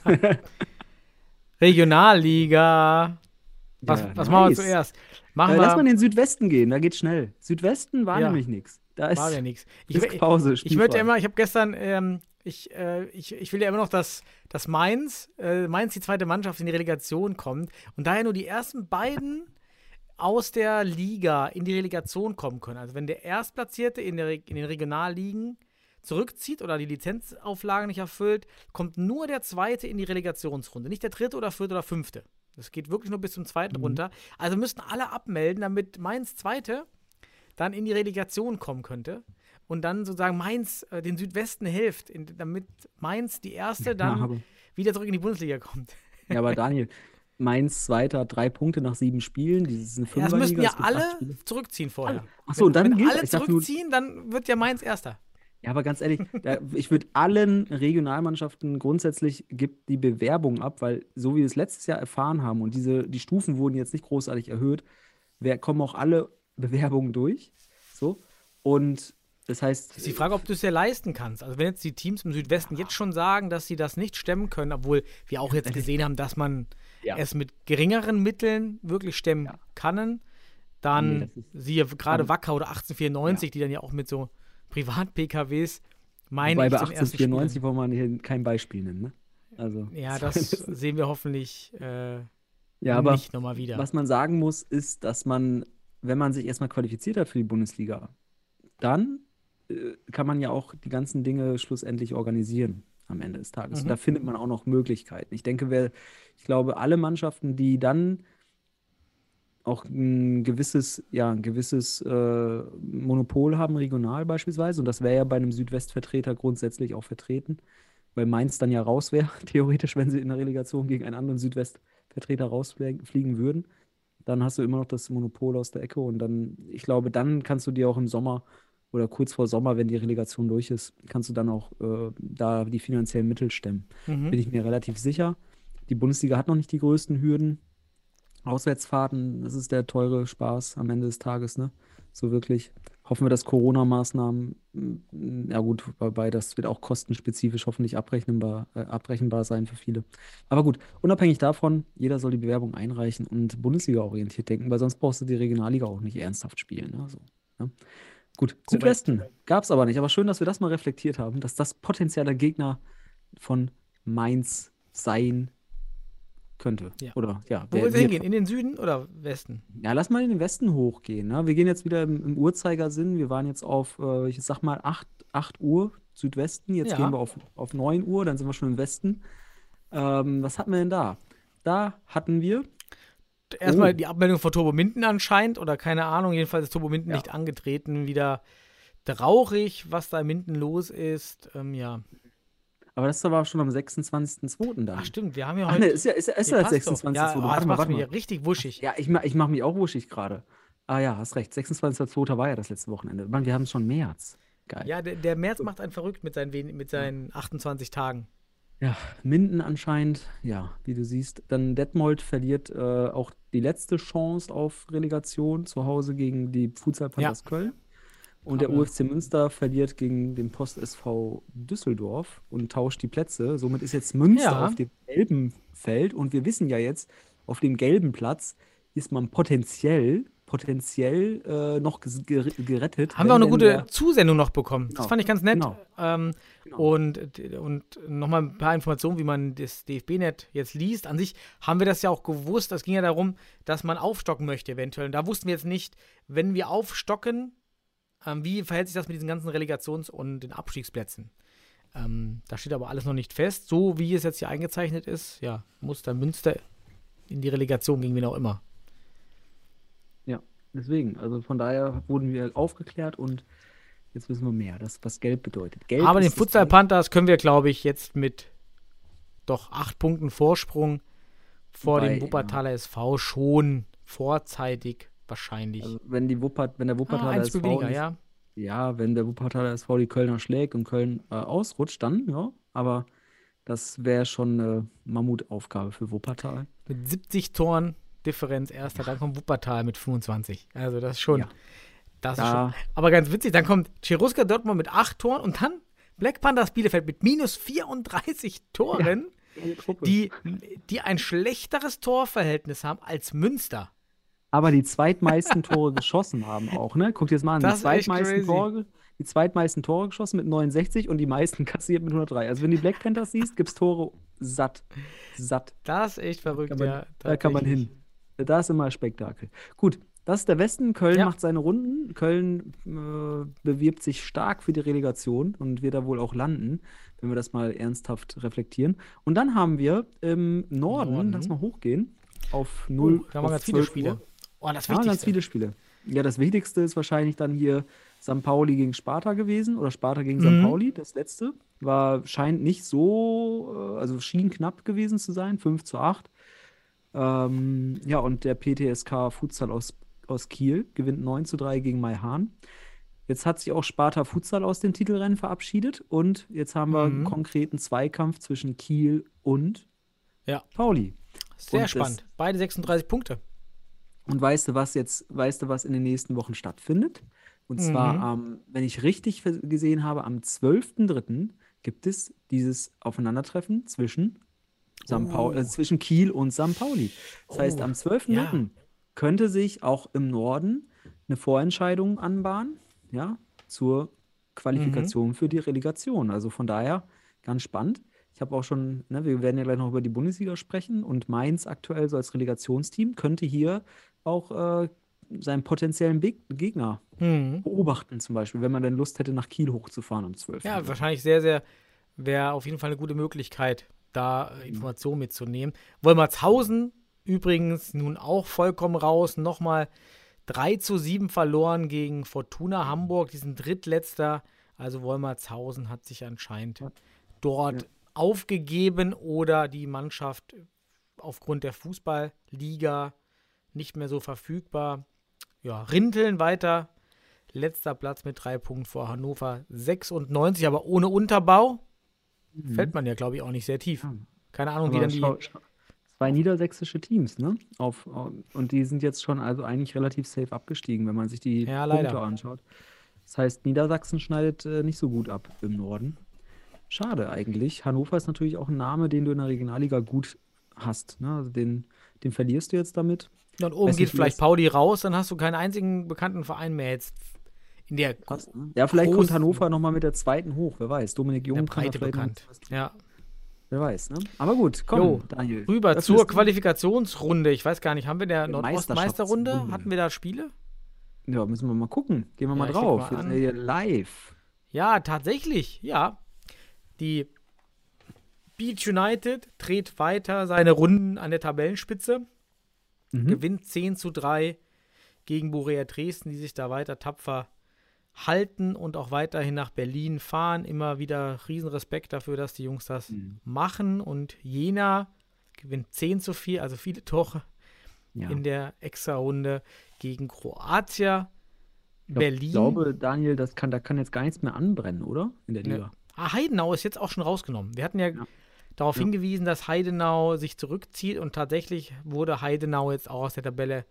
Regionalliga. Was, Ja, was machen wir nice. zuerst? Machen Äh, lass mal in wir. den Südwesten gehen, da geht's schnell. Südwesten war Ja. nämlich nichts. Da ist, War ja nichts. Ich, ist ich, Pause, ich würde spielfrei. ja immer, ich habe gestern, ähm, ich, äh, ich, ich will ja immer noch, dass, dass Mainz, äh, Mainz die zweite Mannschaft in die Relegation kommt und daher nur die ersten beiden aus der Liga in die Relegation kommen können. Also wenn der Erstplatzierte in, der, Re- in den Regionalligen zurückzieht oder die Lizenzauflagen nicht erfüllt, kommt nur der Zweite in die Relegationsrunde. Nicht der Dritte oder Vierte oder Fünfte. Das geht wirklich nur bis zum Zweiten Mhm. runter. Also müssten alle abmelden, damit Mainz Zweite dann in die Relegation kommen könnte und dann sozusagen Mainz äh, den Südwesten hilft, in, damit Mainz die Erste dann Ja, aber, wieder zurück in die Bundesliga kommt. ja, aber Daniel, Mainz Zweiter hat drei Punkte nach sieben Spielen. Das ist eine Ja, das müssten Fünferliga. ja es gibt acht alle Spiele. zurückziehen vorher. Ach so, und dann wenn gilt alle ich dachte nur- zurückziehen, dann wird ja Mainz Erster. Ja, aber ganz ehrlich, da, ich würde allen Regionalmannschaften grundsätzlich gibt die Bewerbung ab, weil so wie wir es letztes Jahr erfahren haben und diese, die Stufen wurden jetzt nicht großartig erhöht, wer, kommen auch alle Bewerbungen durch. So. Und das heißt, Ist die Frage, ob du es dir leisten kannst. Also wenn jetzt die Teams im Südwesten jetzt schon sagen, dass sie das nicht stemmen können, obwohl wir auch jetzt gesehen haben, dass man Ja. es mit geringeren Mitteln wirklich stemmen Ja. kann, dann Nee, das ist- siehe gerade dann- Wacker oder achtzehnhundertvierundneunzig, die dann ja auch mit so Privat-P K Ws meine wobei ich bei zum ersten achtzehnhundertvierundneunzig Spielen. wollen wir hier kein Beispiel nennen. Ne? Also, Ja, das sehen wir hoffentlich äh, ja, aber nicht nochmal wieder. was man sagen muss, ist, dass man, wenn man sich erstmal qualifiziert hat für die Bundesliga, dann äh, kann man ja auch die ganzen Dinge schlussendlich organisieren am Ende des Tages. Mhm. Und da findet man auch noch Möglichkeiten. Ich denke, wer, ich glaube, alle Mannschaften, die dann auch ein gewisses, ja, ein gewisses äh, Monopol haben, regional beispielsweise, und das wäre ja bei einem Südwestvertreter grundsätzlich auch vertreten, weil Mainz dann ja raus wäre, theoretisch, wenn sie in der Relegation gegen einen anderen Südwestvertreter rausfliegen würden, dann hast du immer noch das Monopol aus der Ecke und dann, ich glaube, dann kannst du dir auch im Sommer oder kurz vor Sommer, wenn die Relegation durch ist, kannst du dann auch äh, da die finanziellen Mittel stemmen. Mhm. Bin ich mir relativ sicher. Die Bundesliga hat noch nicht die größten Hürden. Auswärtsfahrten, das ist der teure Spaß am Ende des Tages, ne? So wirklich. Hoffen wir, dass Corona-Maßnahmen, mm, ja gut, wobei das wird auch kostenspezifisch hoffentlich abrechenbar, äh, abrechenbar sein für viele. Aber gut, unabhängig davon, jeder soll die Bewerbung einreichen und Bundesliga-orientiert denken, weil sonst brauchst du die Regionalliga auch nicht ernsthaft spielen. Ne? So, ne? Gut, Südwesten gab es aber nicht, aber schön, dass wir das mal reflektiert haben, dass das potenzieller Gegner von Mainz sein könnte. Ja. Oder ja. Wo wer willst du wird- hingehen? In den Süden oder Westen? Ja, lass mal in den Westen hochgehen. Ne? Wir gehen jetzt wieder im, im Uhrzeigersinn. Wir waren jetzt auf, äh, ich sag mal, acht Uhr Südwesten. Jetzt Ja. gehen wir auf, auf neun Uhr, dann sind wir schon im Westen. Ähm, was hatten wir denn da? Da hatten wir, Erstmal Oh. die Abmeldung von Turbo Minden anscheinend oder keine Ahnung. Jedenfalls ist Turbo Minden Ja. nicht angetreten. Wieder traurig, was da in Minden los ist. Ähm, ja. aber das war schon am sechsundzwanzigsten zweiten dann. Ach stimmt, wir haben ja Ach heute... ne, ist ja, ist, ja- ist Nee, ja passt doch. sechsundzwanzigsten Ja, zweiten oh, das Warte mal, macht warte mich mal. richtig wuschig. Ja, ich, ma- ich mache mich auch wuschig gerade. Ah ja, hast recht. sechsundzwanzigsten zweiten war ja das letzte Wochenende. Mann, wir haben schon März. Geil. Ja, der, der März macht einen verrückt mit seinen, wen- mit seinen achtundzwanzig Tagen. Ja, Minden anscheinend, ja, wie du siehst. Dann Detmold verliert äh, auch die letzte Chance auf Relegation zu Hause gegen die Futsal Panthers Köln. Und der Aber- U F C Münster verliert gegen den Post S V Düsseldorf und tauscht die Plätze. Somit ist jetzt Münster Ja. auf dem gelben Feld. Und wir wissen ja jetzt, auf dem gelben Platz ist man potenziell, potenziell äh, noch ges- ger- gerettet. Haben wir auch wenn eine denn gute der- Zusendung noch bekommen. Das Genau, fand ich ganz nett. genau. Ähm, Genau. Und, und nochmal ein paar Informationen, wie man das D F B-Net jetzt liest. An sich haben wir das ja auch gewusst. Es ging ja darum, dass man aufstocken möchte eventuell. Und da wussten wir jetzt nicht, wenn wir aufstocken, ähm, wie verhält sich das mit diesen ganzen Relegations- und den Abstiegsplätzen. Ähm, da steht aber alles noch nicht fest. So wie es jetzt hier eingezeichnet ist, ja, muss dann Münster in die Relegation gegen wen auch immer. Ja, deswegen. Also von daher wurden wir aufgeklärt und jetzt wissen wir mehr, das, was Gelb bedeutet. Gelb Aber den ist das Futsal Zeichen- Panthers können wir, glaube ich, jetzt mit doch acht Punkten Vorsprung vor Wobei, dem Wuppertaler S V schon vorzeitig wahrscheinlich. Also wenn die Wuppert, wenn der ah, Wuppertaler ein S Spiel V weniger, nicht- ja. ja, wenn der Wuppertaler S V die Kölner schlägt und Köln äh, ausrutscht, dann ja, aber das wäre schon eine Mammutaufgabe für Wuppertal. Mit siebzig Toren Differenz erster, dann kommt Wuppertal mit fünfundzwanzig. Also das ist schon, Ja. das ist Da- schon. Aber ganz witzig, dann kommt Cherusker Dortmund mit acht Toren und dann Black Panthers Bielefeld mit minus vierunddreißig Toren, die, die ein schlechteres Torverhältnis haben als Münster. aber die zweitmeisten Tore geschossen haben auch, ne? Guck dir das mal an, Das die ist echt zweitmeisten crazy. Tore, die zweitmeisten Tore geschossen mit neunundsechzig und die meisten kassiert mit hundertdrei. Also wenn du die Black Panthers siehst, gibt's Tore satt, satt. Das ist echt verrückt, Kann man, ja. da kann man tatsächlich. hin. Da ist immer Spektakel. Gut, das ist der Westen. Köln Ja. macht seine Runden. Köln äh, bewirbt sich stark für die Relegation und wird da wohl auch landen, wenn wir das mal ernsthaft reflektieren. Und dann haben wir im Norden, Norden. lass mal hochgehen, auf Oh, null. da haben wir auf ganz viele zwölf Spiele. Uhr. Oh, das Ja, ganz Wichtigste. viele Spiele. Ja, das Wichtigste ist wahrscheinlich dann hier Sankt Pauli gegen Sparta gewesen oder Sparta gegen Mhm. Sankt Pauli. Das letzte war, scheint nicht so, äh, also schien knapp gewesen zu sein, fünf zu acht. Ähm, ja, und der P T S K Futsal aus, aus Kiel gewinnt neun zu drei gegen Maihahn. Jetzt hat sich auch Sparta Futsal aus dem Titelrennen verabschiedet und jetzt haben wir einen Mhm. konkreten Zweikampf zwischen Kiel und Ja. Pauli. Sehr Und das- spannend. Beide sechsunddreißig Punkte. Und weißt du, was jetzt, weißt du, was in den nächsten Wochen stattfindet? Und zwar, Mhm. am, wenn ich richtig ver- gesehen habe, am zwölften dritten gibt es dieses Aufeinandertreffen zwischen, Sankt Paul, äh, zwischen Kiel und Sankt Pauli. Das heißt, Oh, am zwölften dritten könnte sich auch im Norden eine Vorentscheidung anbahnen, ja, zur Qualifikation für die Relegation. Also von daher ganz spannend. Ich habe auch schon, ne, wir werden ja gleich noch über die Bundesliga sprechen und Mainz aktuell so als Relegationsteam könnte hier auch äh, seinen potenziellen Be Gegner Mhm. beobachten, zum Beispiel, wenn man denn Lust hätte, nach Kiel hochzufahren am zwölften Ja, wahrscheinlich sehr, sehr, wäre auf jeden Fall eine gute Möglichkeit, da äh, Informationen mitzunehmen. Wolmertshausen übrigens nun auch vollkommen raus. Nochmal drei zu sieben verloren gegen Fortuna Hamburg, diesen drittletzter. Also Wolmertshausen hat sich anscheinend dort Ja. aufgegeben oder die Mannschaft aufgrund der Fußballliga nicht mehr so verfügbar. Ja, Rinteln weiter. Letzter Platz mit drei Punkten vor Hannover sechsundneunzig, aber ohne Unterbau. Fällt man ja, glaube ich, auch nicht sehr tief. Ja. Keine Ahnung, wie Aber dann die. schau, schau, zwei niedersächsische Teams, ne? Auf, und die sind jetzt schon also eigentlich relativ safe abgestiegen, wenn man sich die Ja, Punkte leider. anschaut. Das heißt, Niedersachsen schneidet äh, nicht so gut ab im Norden. Schade eigentlich. Hannover ist natürlich auch ein Name, den du in der Regionalliga gut hast. Ne? Also den, den verlierst du jetzt damit. Ja, und oben Weiß geht nicht, wie vielleicht das- Pauli raus, dann hast du keinen einzigen bekannten Verein mehr jetzt in der, Passt, ne? Ja, vielleicht groß- kommt Hannover nochmal mit der zweiten hoch, wer weiß. Dominik in der Jung kann da Breite vielleicht noch bekannt. was tun. Ja. Wer weiß, ne? Aber gut, komm, Jo, Daniel. rüber Das zur ist- Qualifikationsrunde. Ich weiß gar nicht, haben wir der Der Nordostmeisterrunde? Meisterschaftsrunde. Hatten wir da Spiele? Ja, müssen wir mal gucken. Gehen wir Ja, mal ich klick drauf. mal Wir an. sind ja hier live. Ja, tatsächlich, ja. Die Beach United dreht weiter seine Runden an der Tabellenspitze, Mhm. gewinnt zehn zu drei gegen Borea Dresden, die sich da weiter tapfer halten und auch weiterhin nach Berlin fahren. Immer wieder Riesenrespekt dafür, dass die Jungs das Mhm. machen. Und Jena gewinnt zehn zu vier, also viele Tore Ja. in der Extra-Runde gegen Kroatien. Ich glaub- Berlin. Ich glaube, Daniel, das kann, da kann jetzt gar nichts mehr anbrennen, oder? In der Ne. Liga. Ah, Heidenau ist jetzt auch schon rausgenommen. Wir hatten ja, Ja. darauf Ja. hingewiesen, dass Heidenau sich zurückzieht und tatsächlich wurde Heidenau jetzt auch aus der Tabelle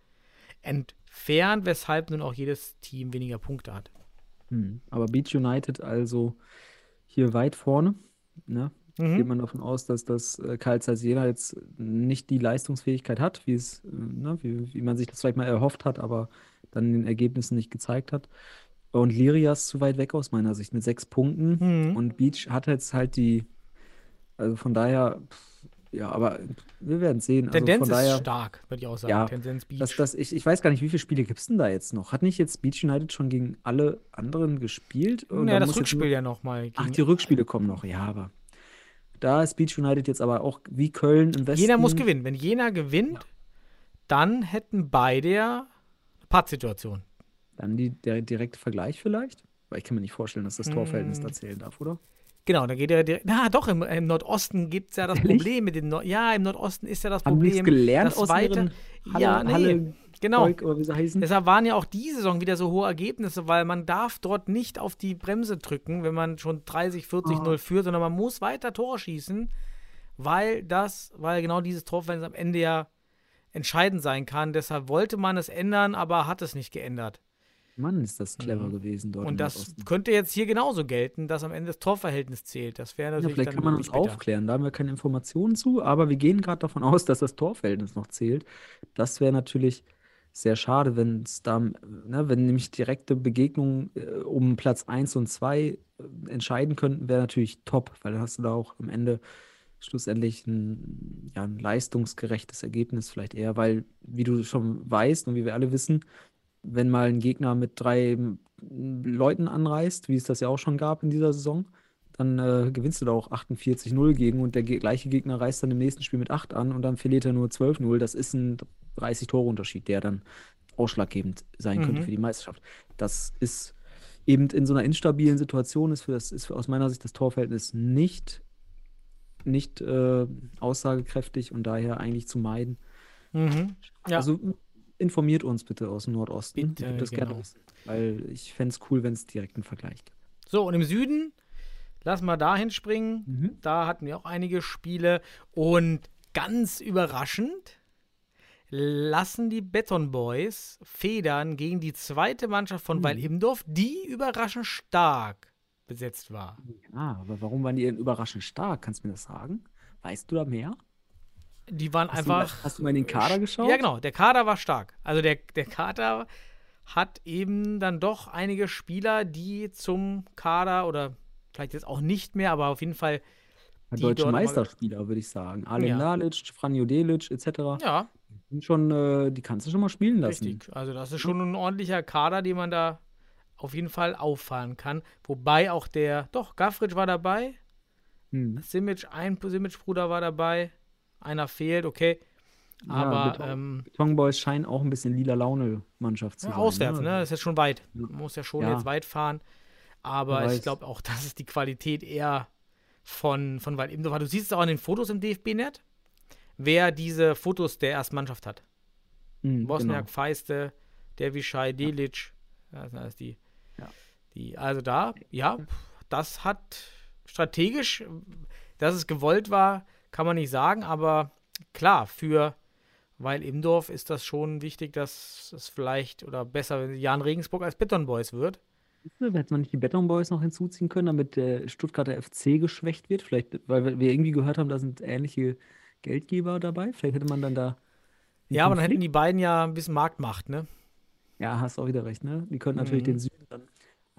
entfernt, weshalb nun auch jedes Team weniger Punkte hat. Hm. Aber Beach United also hier weit vorne. Ne? Mhm. Geht man davon aus, dass das äh, Carl Zeiss Jena jetzt nicht die Leistungsfähigkeit hat, wie es, äh, ne, wie, wie man sich das vielleicht mal erhofft hat, aber dann in den Ergebnissen nicht gezeigt hat. Und Lirias zu weit weg aus meiner Sicht mit sechs Punkten. Mhm. Und Beach hat jetzt halt die, also von daher, pff, ja, aber wir werden sehen. Also Tendenz von daher, ist stark, würde ich auch sagen. Ja, Tendenz Beach. das, das, ich, ich weiß gar nicht, wie viele Spiele gibt es denn da jetzt noch? Hat nicht jetzt Beach United schon gegen alle anderen gespielt? ja, Oder das muss jetzt Rückspiel nur- ja nochmal. Ach, die Rückspiele kommen noch, ja, aber da ist Beach United jetzt aber auch wie Köln im Westen. Jena muss gewinnen. Wenn Jena gewinnt, dann hätten beide ja eine Pattsituation. Dann die, der direkte Vergleich vielleicht? Weil ich kann mir nicht vorstellen, dass das Torverhältnis Hm. da zählen darf, oder? Genau, dann geht er direkt. Na doch, im, im Nordosten gibt es ja das Ehrlich? Problem mit den Nord ja, im Nordosten ist ja das Haben die Problem. nichts gelernt das aus weite, ihren Halle, ja, nee, Halle genau. Volk, oder wie sie heißen? Deshalb waren ja auch die Saison wieder so hohe Ergebnisse, weil man darf dort nicht auf die Bremse drücken, wenn man schon dreißig, vierzig null führt, sondern man muss weiter Tore schießen, weil das, weil genau dieses Torverhältnis am Ende ja entscheidend sein kann. Deshalb wollte man es ändern, aber hat es nicht geändert. Mann, ist das clever gewesen dort im Und das Nordosten. könnte jetzt hier genauso gelten, dass am Ende das Torverhältnis zählt. Das wäre Ja, natürlich vielleicht dann kann man uns wirklich bitter. aufklären, da haben wir keine Informationen zu, aber wir gehen gerade davon aus, dass das Torverhältnis noch zählt. Das wäre natürlich sehr schade, wenn es da, ne, wenn nämlich direkte Begegnungen äh, um Platz eins und zwei äh, entscheiden könnten, wäre natürlich top, weil dann hast du da auch am Ende schlussendlich ein, ja, ein leistungsgerechtes Ergebnis vielleicht eher, weil, wie du schon weißt und wie wir alle wissen, wenn mal ein Gegner mit drei m, Leuten anreist, wie es das ja auch schon gab in dieser Saison, dann äh, gewinnst du da auch achtundvierzig null gegen und der ge gleiche Gegner reist dann im nächsten Spiel mit acht an und dann verliert er nur zwölf null. Das ist ein dreißig-Tore-Unterschied, der dann ausschlaggebend sein könnte Mhm. für die Meisterschaft. Das ist eben in so einer instabilen Situation, ist, für das, ist für aus meiner Sicht das Torverhältnis nicht, nicht äh, aussagekräftig und daher eigentlich zu meiden. Mhm. Ja. Also informiert uns bitte aus dem Nordosten. Bitte, Ich würde das genau. gerne wissen, weil ich fände es cool, wenn es direkt einen Vergleich gibt. So, und im Süden, lass mal dahin springen. Mhm. Da hatten wir auch einige Spiele. Und ganz überraschend lassen die Beton Boys federn gegen die zweite Mannschaft von Mhm. Weil Imdorf, die überraschend stark besetzt war. Ah, aber warum waren die denn überraschend stark? Kannst du mir das sagen? Weißt du da mehr? Die waren Hast, einfach. du, mal- hast du mal in den Kader geschaut? Ja, genau. Der Kader war stark. Also der, der Kader hat eben dann doch einige Spieler, die zum Kader oder vielleicht jetzt auch nicht mehr, aber auf jeden Fall. Ein die deutsche dort mal- Meisterspieler, würde ich sagen. Alen Ja. Lalic, Franjo Delic et cetera. Ja, Sind schon, äh, die kannst du schon mal spielen lassen. richtig. Also das ist schon ein ordentlicher Kader, den man da auf jeden Fall auffahren kann. Wobei auch der, doch, Gafritsch war dabei, Hm. Simic, ein Simic-Bruder war dabei, einer fehlt, okay. Ja, Aber Beton, ähm, Beton Boys scheinen auch ein bisschen lila Laune-Mannschaft zu ja, sein. auswärts, ne? Das ist jetzt schon weit. Ja. Man muss ja schon Ja. jetzt weit fahren. Aber Wer ich weiß. glaube auch, das ist die Qualität eher von, von Weil Imdorf. Du siehst es auch in den Fotos im D F B-Net, wer diese Fotos der ersten Mannschaft hat. Hm, Bosniak, genau. Feiste, Dervischai, Delic. Ja, das sind alles die, Ja. die. Also da, ja, das hat strategisch, dass es gewollt war, kann man nicht sagen, aber klar, für Weil Imdorf ist das schon wichtig, dass es vielleicht oder besser, wenn Jan Regensburg als Beton Boys wird. Hätte man nicht die Beton Boys noch hinzuziehen können, damit der Stuttgarter F C geschwächt wird? Vielleicht, weil wir irgendwie gehört haben, da sind ähnliche Geldgeber dabei. Vielleicht hätte man dann da. einen Ja, aber dann hätten Konflikt. die beiden ja ein bisschen Marktmacht, ne? Ja, hast auch wieder recht, ne? Die könnten natürlich Mhm. den Süden dann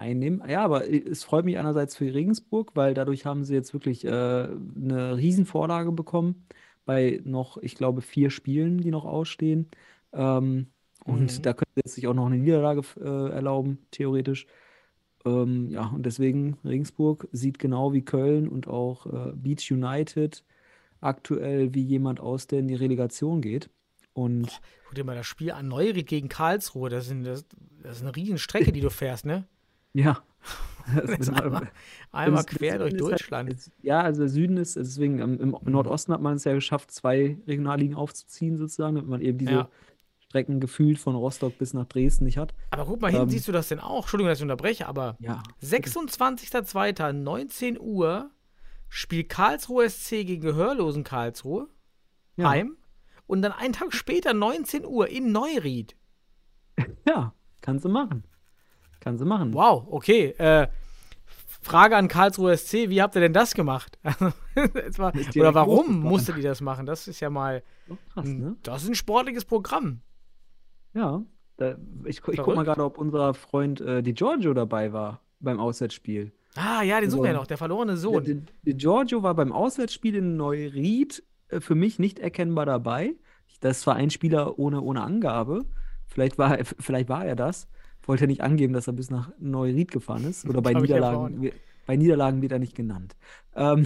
einnehmen. Ja, aber es freut mich einerseits für Regensburg, weil dadurch haben sie jetzt wirklich äh, eine Riesenvorlage bekommen bei noch, ich glaube, vier Spielen, die noch ausstehen. Ähm, und Mhm. da können sie jetzt sich auch noch eine Niederlage äh, erlauben, theoretisch. Ähm, ja, und deswegen Regensburg sieht genau wie Köln und auch äh, Beach United aktuell wie jemand aus, der in die Relegation geht. Und Guck dir mal das Spiel an, Neuried gegen Karlsruhe. Das, sind, das, das ist eine riesen Strecke, die du fährst, ne? ja, das Das ist wird einmal, mal- einmal der quer durch Süden ist halt, Deutschland. ist, ja, also der Süden ist, deswegen ähm, im Mhm. Nordosten hat man es ja geschafft, zwei Regionalligen aufzuziehen, sozusagen, damit man eben diese Ja. Strecken gefühlt von Rostock bis nach Dresden nicht hat. Aber guck mal, hinten Ähm, siehst du das denn auch? Entschuldigung, dass ich unterbreche, aber Ja, sechsundzwanzigster zweiter neunzehn Uhr spielt Karlsruhe S C gegen Gehörlosen Karlsruhe ja, heim und dann einen Tag später neunzehn Uhr in Neuried. ja, kannst du machen. Kannst du machen. Wow, okay. Äh, Frage an Karlsruhe S C, wie habt ihr denn das gemacht? Es war, Ist oder direkt warum losgefahren. musstet ihr das machen? Das ist ja mal, Doch krass, ein- ne? das ist ein sportliches Programm. Ja. Da, ich gu- ich guck Verrückt. mal gerade, ob unser Freund äh, Di Giorgio dabei war beim Auswärtsspiel. Ah, ja, den suchen wir ja Also, noch, der verlorene Der, Sohn. der, der Giorgio war beim Auswärtsspiel in Neuried äh, für mich nicht erkennbar dabei. Das war ein Spieler ohne, ohne Angabe. Vielleicht war, er- vielleicht war er das. Wollte er nicht angeben, dass er bis nach Neuried gefahren ist. Oder bei Glaub ich aber auch Niederlagen, wi- bei Niederlagen wird er nicht genannt. Ähm,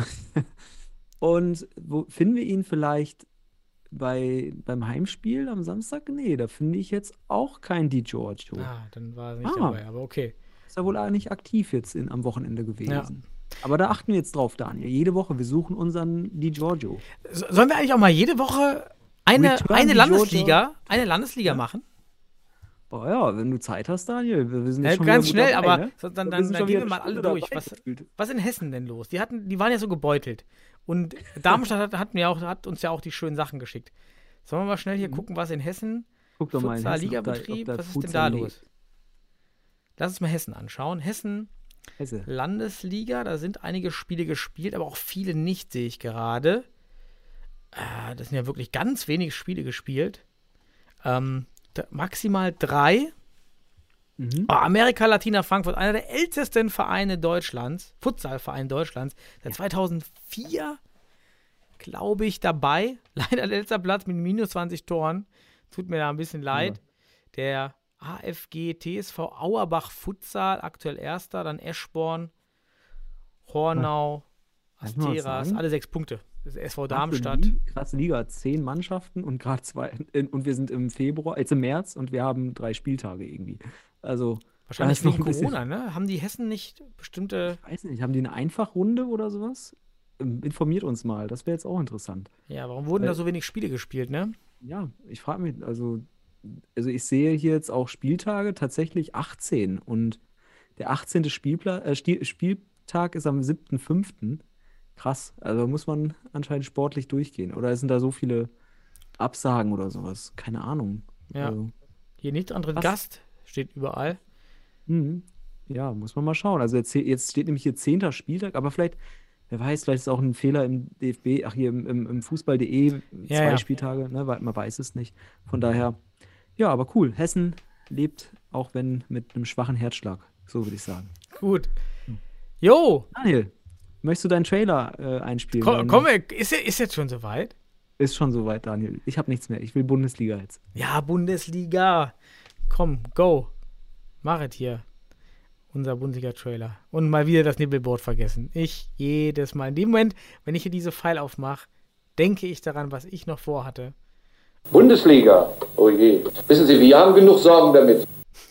und wo finden wir ihn vielleicht bei, beim Heimspiel am Samstag? Nee, da finde ich jetzt auch kein Di Giorgio. Ah, dann war er nicht Ah. dabei, aber okay. Ist ja wohl eigentlich aktiv jetzt in, am Wochenende gewesen. Aber da achten wir jetzt drauf, Daniel. Jede Woche, wir suchen unseren Di Giorgio. So, sollen wir eigentlich auch mal jede Woche eine, Return eine die Landesliga, eine Landesliga Ja. machen? Oh ja, wenn du Zeit hast, Daniel. Wir, wir sind jetzt Ja, schon ganz wieder schnell, gut dabei, aber ne? so, dann, Wir dann, sind dann schon gehen wieder wir mal eine alle Stunde durch. dabei Was, gefühlt. was ist in Hessen denn los? Die, hatten, die waren ja so gebeutelt. Und Darmstadt hat, hat, mir auch, hat uns ja auch die schönen Sachen geschickt. Sollen wir mal schnell hier Mhm. gucken, was in Hessen, Guck doch mal in Hessen, ob da- Futsal-Liga-Betrieb, ob da was ist denn Futsal da lebt. los? Lass uns mal Hessen anschauen. Hessen, Hesse. Landesliga, da sind einige Spiele gespielt, aber auch viele nicht, sehe ich gerade. Äh, das sind ja wirklich ganz wenig Spiele gespielt. Ähm, d- maximal drei. Mhm. Oh, Amerika Latina Frankfurt, einer der ältesten Vereine Deutschlands, Futsalverein Deutschlands, seit zweitausendvier, glaube ich, dabei. Leider letzter Platz mit minus zwanzig Toren. Tut mir da ein bisschen leid. Der A F G T S V Auerbach Futsal, aktuell Erster, dann Eschborn, Hornau, Darf ich mal was Asteras, sagen? alle sechs Punkte. Das ist S V Krasse Darmstadt. Li- Krasse Liga, zehn Mannschaften und gerade zwei. in- Und wir sind im Februar, jetzt im März und wir haben drei Spieltage irgendwie. Also, Wahrscheinlich da ist noch wegen ein bisschen- Corona, ne? Haben die Hessen nicht bestimmte. ich weiß nicht, haben die eine Einfachrunde oder sowas? Ähm, Informiert uns mal, das wäre jetzt auch interessant. Ja, warum wurden Äh, da so wenig Spiele gespielt, ne? Ja, ich frage mich, also, also ich sehe hier jetzt auch Spieltage tatsächlich achtzehn und der achtzehnte Spielpla äh, Stil- Spieltag ist am siebten fünften Krass, also muss man anscheinend sportlich durchgehen. Oder sind da so viele Absagen oder sowas? Keine Ahnung. Ja. Also, Hier nicht anderen Was? Gast steht überall. mhm. Ja, muss man mal schauen. Also jetzt, jetzt steht nämlich hier zehnter Spieltag, aber vielleicht, wer weiß, vielleicht ist es auch ein Fehler im D F B, ach hier im, im, im Fußball punkt de, Ja, zwei ja. Spieltage, ne, weil man weiß es nicht. Von daher, ja, aber cool. Hessen lebt, auch wenn mit einem schwachen Herzschlag, so würde ich sagen. Gut. Jo, Daniel, möchtest du deinen Trailer äh, einspielen? komm, Dann komm ist, ist jetzt schon soweit? Ist schon soweit, Daniel. Ich habe nichts mehr. Ich will Bundesliga jetzt. Ja, Bundesliga. Komm, go. Mach es hier. Unser Bundesliga-Trailer. Und mal wieder das Nippelboard vergessen. Ich jedes Mal. In dem Moment, wenn ich hier diese File aufmache, denke ich daran, was ich noch vorhatte. Bundesliga, oh je. Wissen Sie, wir haben genug Sorgen damit.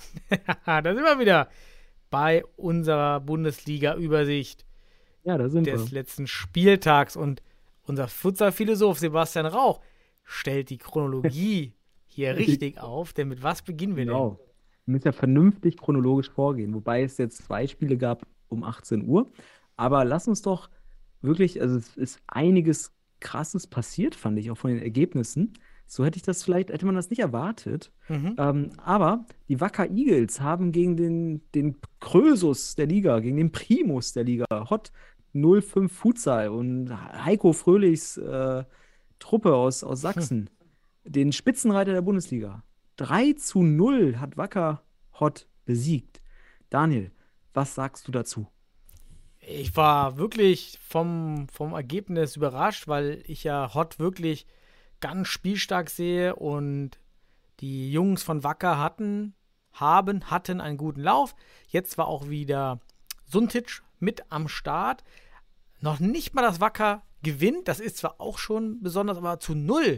da sind wir wieder bei unserer Bundesliga-Übersicht Ja, da sind des wir. letzten Spieltags. Und unser Futsal-Philosoph Sebastian Rauch stellt die Chronologie hier richtig auf. Denn mit was beginnen wir Genau. Wir müssen ja vernünftig chronologisch vorgehen, wobei es jetzt zwei Spiele gab um achtzehn Uhr. Aber lass uns doch wirklich, also es ist einiges Krasses passiert, fand ich, auch von den Ergebnissen. So hätte ich das vielleicht, hätte man das nicht erwartet. denn? Mhm. Ähm, aber die Wacker Eagles haben gegen den, den Krösus der Liga, gegen den Primus der Liga, Hot null fünf Futsal und Heiko Fröhlichs äh, Truppe aus, aus Sachsen, den Spitzenreiter der Bundesliga. drei zu null hat Wacker Hot besiegt. Daniel, Was sagst du dazu? Ich war wirklich vom, vom Ergebnis überrascht, weil ich ja Hott wirklich ganz spielstark sehe und die Jungs von Wacker hatten, haben, hatten einen guten Lauf. Jetzt war auch wieder Suntic mit am Start. Noch nicht mal das Wacker gewinnt, das ist zwar auch schon besonders, aber zu null.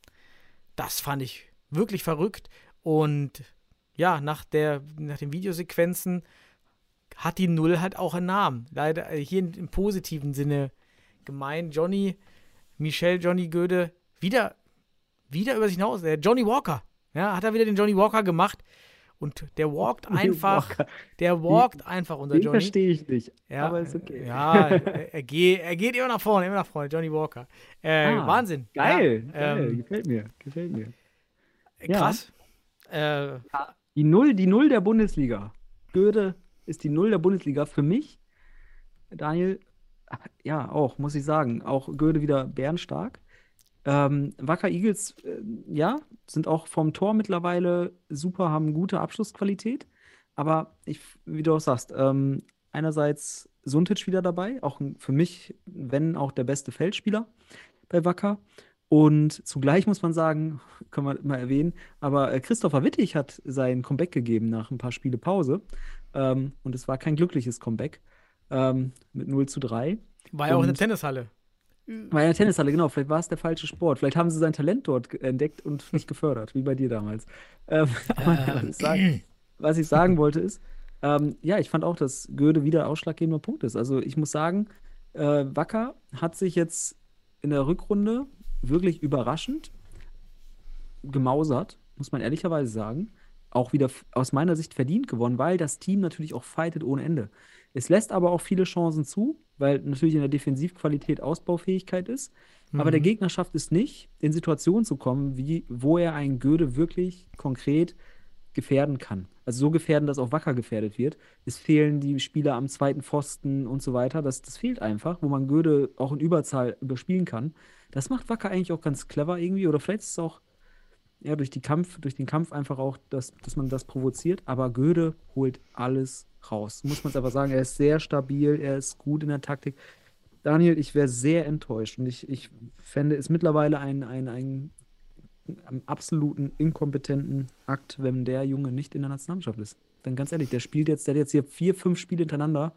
Das fand ich wirklich verrückt. Und ja, nach, der, nach den Videosequenzen hat die Null halt auch einen Namen. Leider hier im positiven Sinne gemeint. Johnny, Michel Johnny Göde, wieder, wieder über sich hinaus. Der Johnny Walker, ja, hat er wieder den Johnny Walker gemacht. Und der walkt einfach, Walker. der walkt einfach, unser Den Johnny. verstehe ich nicht, Ja, aber ist okay. Ja, er, er, geht, er geht immer nach vorne, immer nach vorne, Johnny Walker. Äh, Ah, Wahnsinn. Geil, Ja, geil. ähm, gefällt mir, gefällt mir. krass. Äh, Die Null, die Null der Bundesliga. Göde ist die Null der Bundesliga für mich. Daniel, ja, auch, muss ich sagen. Auch Göde wieder bärenstark. Ähm, Wacker Eagles, äh, ja, sind auch vom Tor mittlerweile super, haben gute Abschlussqualität. Aber ich, wie du auch sagst, ähm, einerseits Suntic wieder dabei, auch ein, für mich, wenn auch der beste Feldspieler bei Wacker. Und zugleich muss man sagen, können wir mal erwähnen, aber äh, Christopher Wittig hat sein Comeback gegeben nach ein paar Spiele Pause. Ähm, und es war kein glückliches Comeback ähm, mit null zu drei. war ja auch in der Und- Tennishalle. War ja Tennishalle, genau. Vielleicht war es der falsche Sport. Vielleicht haben sie sein Talent dort ge- entdeckt und nicht gefördert, wie bei dir damals. Ähm, aber was, ich sagen, was ich sagen wollte ist, ähm, ja, ich fand auch, dass Göde wieder ausschlaggebender Punkt ist. Also ich muss sagen, äh, Wacker hat sich jetzt in der Rückrunde wirklich überraschend gemausert, muss man ehrlicherweise sagen. Auch wieder f- aus meiner Sicht verdient gewonnen, weil das Team natürlich auch fightet ohne Ende. Es lässt aber auch viele Chancen zu, weil natürlich in der Defensivqualität Ausbaufähigkeit ist. Aber der Gegner schafft es nicht, in Situationen zu kommen, wie, wo er einen Göde wirklich konkret gefährden kann. Also so gefährden, dass auch Wacker gefährdet wird. Es fehlen die Spieler am zweiten Pfosten und so weiter. Das, das fehlt einfach, wo man Göde auch in Überzahl überspielen kann. Das macht Wacker eigentlich auch ganz clever irgendwie. Oder vielleicht ist es auch ja, durch, die Kampf, durch den Kampf einfach auch, dass, dass man das provoziert. Aber Göde holt alles raus. Muss man es einfach sagen. Er ist sehr stabil, er ist gut in der Taktik. Daniel, ich wäre sehr enttäuscht und ich, ich fände es mittlerweile ein, ein, ein, einen absoluten inkompetenten Akt, wenn der Junge nicht in der Nationalmannschaft ist. Dann ganz ehrlich, der spielt jetzt, der hat jetzt hier vier, fünf Spiele hintereinander,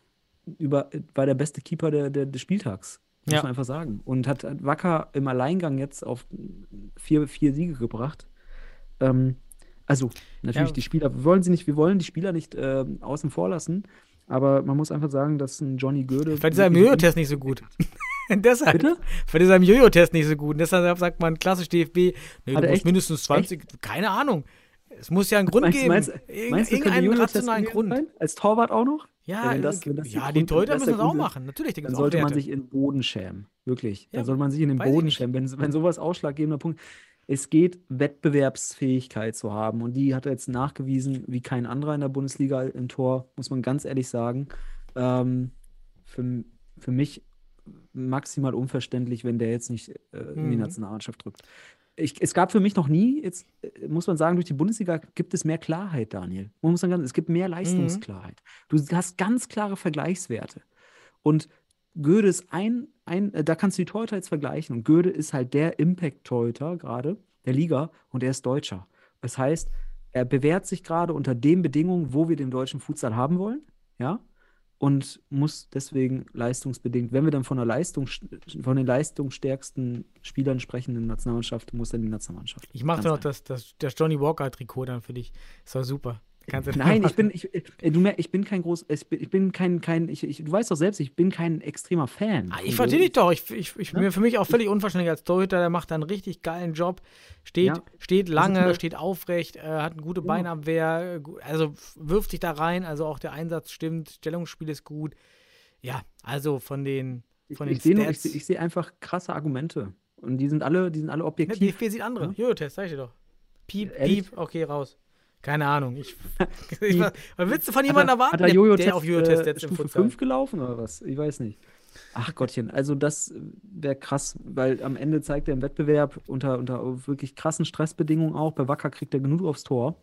über, war der beste Keeper der, der, des Spieltags, muss Ja. man einfach sagen. Und hat Wacker im Alleingang jetzt auf vier, vier Siege gebracht. Ähm, also, natürlich, Ja. die Spieler, wir wollen sie nicht, wir wollen die Spieler nicht äh, außen vor lassen, aber man muss einfach sagen, dass ein Johnny Göde. Vielleicht ist er im Jojo-Test nicht so gut. deshalb. Bitte? Vielleicht ist er im Jojo-Test nicht so gut. Und deshalb sagt man klassisch D F B, nee, Hat du er musst echt? mindestens zwanzig, keine Ahnung. Es muss ja einen Grund Meinst, du- geben. meinst, Irgend- meinst du, könnte irgendeinen Jojo-Test rationalen gewesen Grund. sein? Als Torwart auch noch? Ja, Ja, wenn das- wenn das ja der die Grund- Torhüter das müssen der das auch Grund ist, machen. Natürlich, da Dann gibt's auch sollte man Werte. sich in den Boden schämen. Wirklich. Ja, Dann sollte man sich in den weiß ich Boden nicht. schämen. Wenn, wenn sowas ausschlaggebender Punkt es geht, Wettbewerbsfähigkeit zu haben. Und die hat er jetzt nachgewiesen, wie kein anderer in der Bundesliga im Tor, muss man ganz ehrlich sagen. Ähm, für, für mich maximal unverständlich, wenn der jetzt nicht äh, in die Mhm. Nationalmannschaft drückt. Ich, es gab für mich noch nie, jetzt äh, muss man sagen, durch die Bundesliga gibt es mehr Klarheit, Daniel. Man muss sagen, es gibt mehr Leistungsklarheit. Du hast ganz klare Vergleichswerte. Und Göde ist ein, ein äh, da kannst du die Torhüter jetzt vergleichen. Und Göde ist halt der Impact-Torhüter gerade der Liga und er ist Deutscher. Das heißt, er bewährt sich gerade unter den Bedingungen, wo wir den deutschen Futsal haben wollen, ja, und muss deswegen leistungsbedingt, wenn wir dann von der Leistung, von den leistungsstärksten Spielern sprechen in der Nationalmannschaft, muss er in die Nationalmannschaft. Ich mache Ganz noch einfach. das, das, das Johnny Walker-Trikot dann für dich. Ist doch super. Kannst du Nein, ich machen. bin, ich, äh, du mer- ich bin kein groß, ich bin, ich bin kein, kein, ich, ich, du weißt doch selbst, ich bin kein extremer Fan. Ah, von ich verstehe Göde. dich doch. Ich, ich, ich, Ja? mir für mich auch völlig unverständlich als Torhüter. Der macht einen richtig geilen Job. Steht, Ja. steht Das ist lange, eine- steht aufrecht, äh, hat eine gute Ja. Beinabwehr. äh, gu- Also f- wirft sich da rein. Also auch der Einsatz stimmt. Stellungsspiel ist gut. Ja, also von den, Ich, von den ich sehe nur- ich, Stats. seh- ich sehe einfach krasse Argumente. Und die sind alle, die sind alle Ne, D objektiv. F B sieht andere. Ja. Jojo-Test, sag ich dir doch. Piep, Ehrlich? piep, okay, raus. Keine Ahnung. Ich, ich, was willst du von jemandem Hat er- erwarten, hat er der, Jojo-Test, der auf Jojo-Test äh, setzt im Stufe Futsal? fünf gelaufen oder was? Ich weiß nicht. Ach Gottchen, also das wäre krass, weil am Ende zeigt er im Wettbewerb unter, unter wirklich krassen Stressbedingungen auch, bei Wacker kriegt er genug aufs Tor.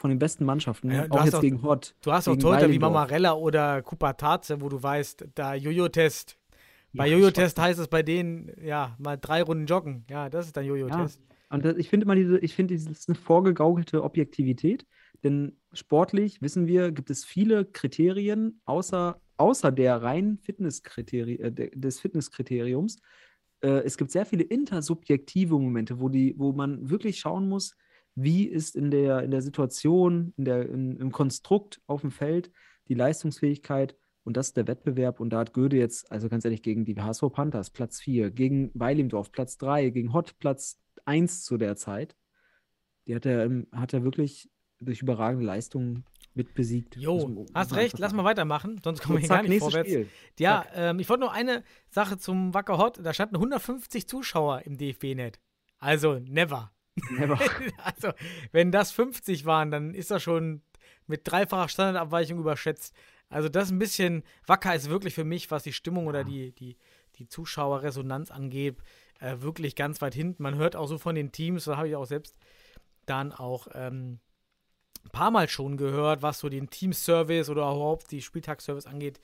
von den besten Mannschaften, Ja, du auch hast jetzt auch- gegen Hott. Du hast auch gegen Torhüter wie Weilendorf. Mamarella oder Kupataze, wo du weißt, da Jojo-Test. Bei Ja, Jojo-Test heißt es bei denen, ja, mal drei Runden joggen. Ja, das ist dann Ja, Jojo-Test. und das, ich finde immer diese, ich finde, das ist eine vorgegaukelte Objektivität, denn sportlich, wissen wir, gibt es viele Kriterien, außer, außer der reinen Fitnesskriteri äh, de- des Fitnesskriteriums. Äh, es gibt sehr viele intersubjektive Momente, wo, die, wo man wirklich schauen muss, wie ist in der, in der Situation, in der, in, im Konstrukt auf dem Feld die Leistungsfähigkeit. Und das ist der Wettbewerb. Und da hat Göde jetzt, also ganz ehrlich, gegen die H S V Panthers Platz vier, gegen Weilendorf Platz drei, gegen Hott Platz eins zu der Zeit. Die hat er, ähm, hat er wirklich durch überragende Leistungen mit besiegt. Jo, Muss man- muss hast man recht, einfach lass sagen. mal weitermachen, sonst kommen So, wir hier zack, gar nicht nächstes vorwärts. Spiel. Ja, Zack. ähm, ich wollte noch eine Sache zum Wacker Hott. Da standen hundertfünfzig Zuschauer im D F B-Net. Also, never. Never. Also, wenn das fünfzig waren, dann ist das schon mit dreifacher Standardabweichung überschätzt. Also, das ist ein bisschen, Wacker ist wirklich für mich, was die Stimmung oder die, die, die Zuschauerresonanz angeht, äh, wirklich ganz weit hinten. Man hört auch so von den Teams, da habe ich auch selbst dann auch ähm, ein paar Mal schon gehört, was so den Teamservice oder überhaupt die Spieltagsservice angeht,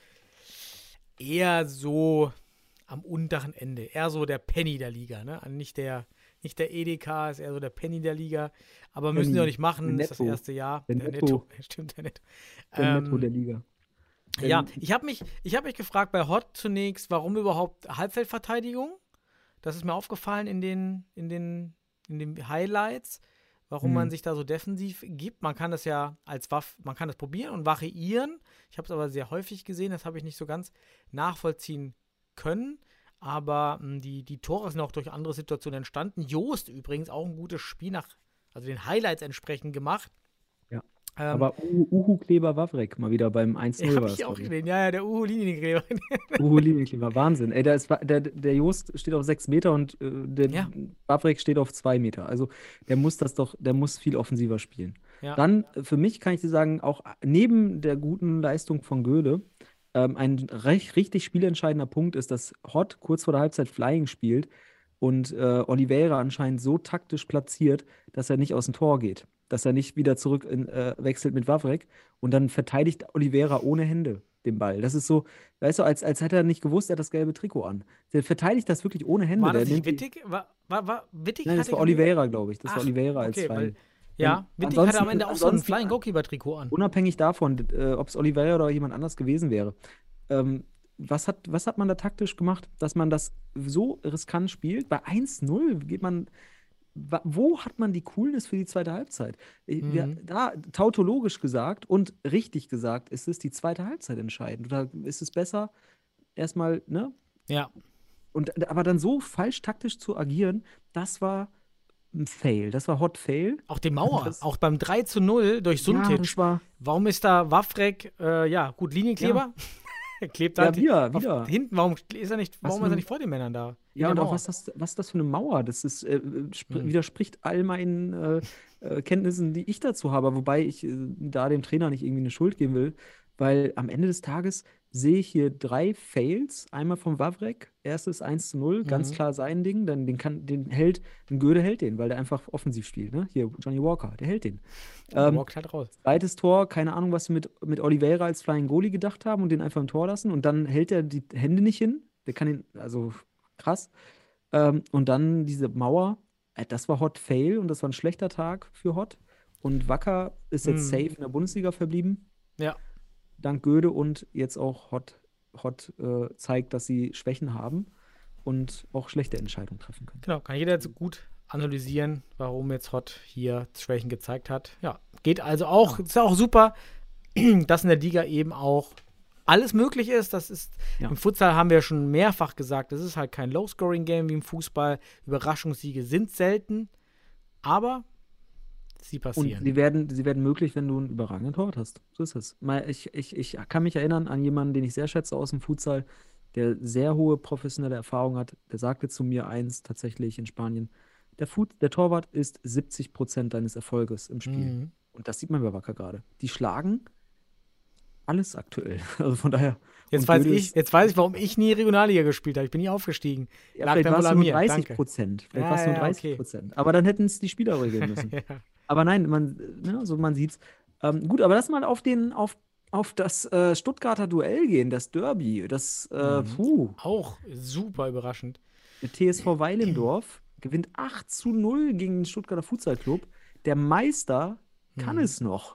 eher so am unteren Ende. Eher so der Penny der Liga, ne? Nicht der, nicht der Edeka, ist eher so der Penny der Liga. Aber müssen sie Penny, auch nicht machen, der ist das Netto. erste Jahr. Der Der Netto. Netto. Stimmt, der Netto. Der Ähm, Netto der Liga. Ja, Ähm, ich habe mich, ich hab mich gefragt bei Hott zunächst, warum überhaupt Halbfeldverteidigung? Das ist mir aufgefallen in den, in den, in den Highlights, warum Mhm. man sich da so defensiv gibt. Man kann das ja als Waffe, man kann das probieren und variieren. Ich habe es aber sehr häufig gesehen, das habe ich nicht so ganz nachvollziehen können. Aber mh, die, die Tore sind auch durch andere Situationen entstanden. Joost übrigens auch ein gutes Spiel nach, also den Highlights entsprechend gemacht. Ja. Ähm, Aber Uhu, Uhu Kleber Wawrek mal wieder beim eins ja, null habe war ich es, auch glaub ich. gesehen. Ja, ja, der Uhu Liniengräber. Uhu Liebenkleber, Wahnsinn. Ey, der, ist, der, der Joost steht auf sechs Meter und äh, der Ja. Wawrek steht auf zwei Meter. Also der muss das doch, der muss viel offensiver spielen. Ja. Dann, äh, für mich kann ich dir sagen, auch neben der guten Leistung von Göde, ähm, ein recht, richtig spielentscheidender Punkt ist, dass Hott kurz vor der Halbzeit Flying spielt und äh, Oliveira anscheinend so taktisch platziert, dass er nicht aus dem Tor geht. Dass er nicht wieder zurück in, äh, wechselt mit Wawrek und dann verteidigt Oliveira ohne Hände den Ball. Das ist so, weißt du, als, als hätte er nicht gewusst, er hat das gelbe Trikot an. Der verteidigt das wirklich ohne Hände. War das Der nicht nimmt die- Wittig? War, war, war Wittig? Nein, das hatte war Oliveira, glaube ich. Das Ach, war Oliveira als okay, Flying. weil, ja, Wenn- Wittig hatte am ansonsten- Ende auch so ein ansonsten- Flying Goalkeeper-Trikot an. Unabhängig davon, äh, ob es Oliveira oder jemand anders gewesen wäre. Ähm, was, hat, was hat man da taktisch gemacht, dass man das so riskant spielt? Bei eins null geht man. wa- Wo hat man die Coolness für die zweite Halbzeit? Ich- Wir, Mhm. da, tautologisch gesagt und richtig gesagt, ist es die zweite Halbzeit entscheidend. Oder ist es besser, erstmal, ne? Ja, Und, aber dann so falsch taktisch zu agieren, das war ein Fail. Das war Hot Fail. auch die Mauer, Das- auch beim drei zu null durch Ja, Suntic. das war. Warum ist da Wawrek, äh, ja, gut, Linienkleber? Er klebt Ja, halt wieder, auf- wieder. hinten. Warum ist er nicht, Was warum für ist er ein- nicht vor den Männern da? In Ja, der und auch Mauer. was das, was das für eine Mauer. Das ist, äh, spr- Mhm. widerspricht all meinen äh, äh, Kenntnissen, die ich dazu habe, wobei ich äh, da dem Trainer nicht irgendwie eine Schuld geben will, weil am Ende des Tages sehe ich hier drei Fails. Einmal vom Wawrek, erstes eins zu null, ganz Mhm. klar sein Ding, dann den kann, den hält, den Göde hält den, weil der einfach offensiv spielt, ne? Hier, Johnny Walker, der hält den. Er Ähm, walkt halt raus. Zweites Tor, keine Ahnung, was sie mit, mit Oliveira als Flying Goalie gedacht haben und den einfach im Tor lassen. Und dann hält er die Hände nicht hin. Der kann ihn, also krass. Ähm, und dann diese Mauer, äh, das war Hot Fail und das war ein schlechter Tag für Hott. Und Wacker ist jetzt Mhm. safe in der Bundesliga verblieben. Ja. Dank Göde und jetzt auch Hott, Hott äh, zeigt, dass sie Schwächen haben und auch schlechte Entscheidungen treffen können. Genau, kann jeder jetzt gut analysieren, warum jetzt Hott hier Schwächen gezeigt hat. Ja, geht also auch, ist ja auch super, dass in der Liga eben auch alles möglich ist. Das ist, Ja. im Futsal haben wir schon mehrfach gesagt, das ist halt kein Low-Scoring-Game wie im Fußball. Überraschungssiege sind selten, aber sie Und passieren. sie werden, sie werden möglich, wenn du einen überragenden Torwart hast. So ist es. Mal, ich, ich, ich kann mich erinnern an jemanden, den ich sehr schätze aus dem Futsal, der sehr hohe professionelle Erfahrung hat. Der sagte zu mir eins tatsächlich in Spanien: Der, Fut, der Torwart ist siebzig Prozent deines Erfolges im Spiel. Mhm. Und das sieht man bei Wacker gerade. Die schlagen alles aktuell. Also von daher. Jetzt und weiß Göde ich, ist- jetzt weiß ich, warum ich nie Regionalliga gespielt habe. Ich bin nie aufgestiegen. Ja, Lag vielleicht dann war es wohl an nur mir. dreißig Danke. Prozent. Vielleicht Ja, war es nur ja, dreißig okay. Prozent. Aber dann hätten es die Spieler regeln müssen. Ja. Aber nein, man, ne, so man sieht's. Ähm, gut, aber lass mal auf den, auf, auf das äh, Stuttgarter Duell gehen, das Derby. Das, äh, Mhm. puh, Auch super überraschend. der T S V Weilimdorf gewinnt acht zu null gegen den Stuttgarter Futsal Club. Der Meister kann Mhm. es noch.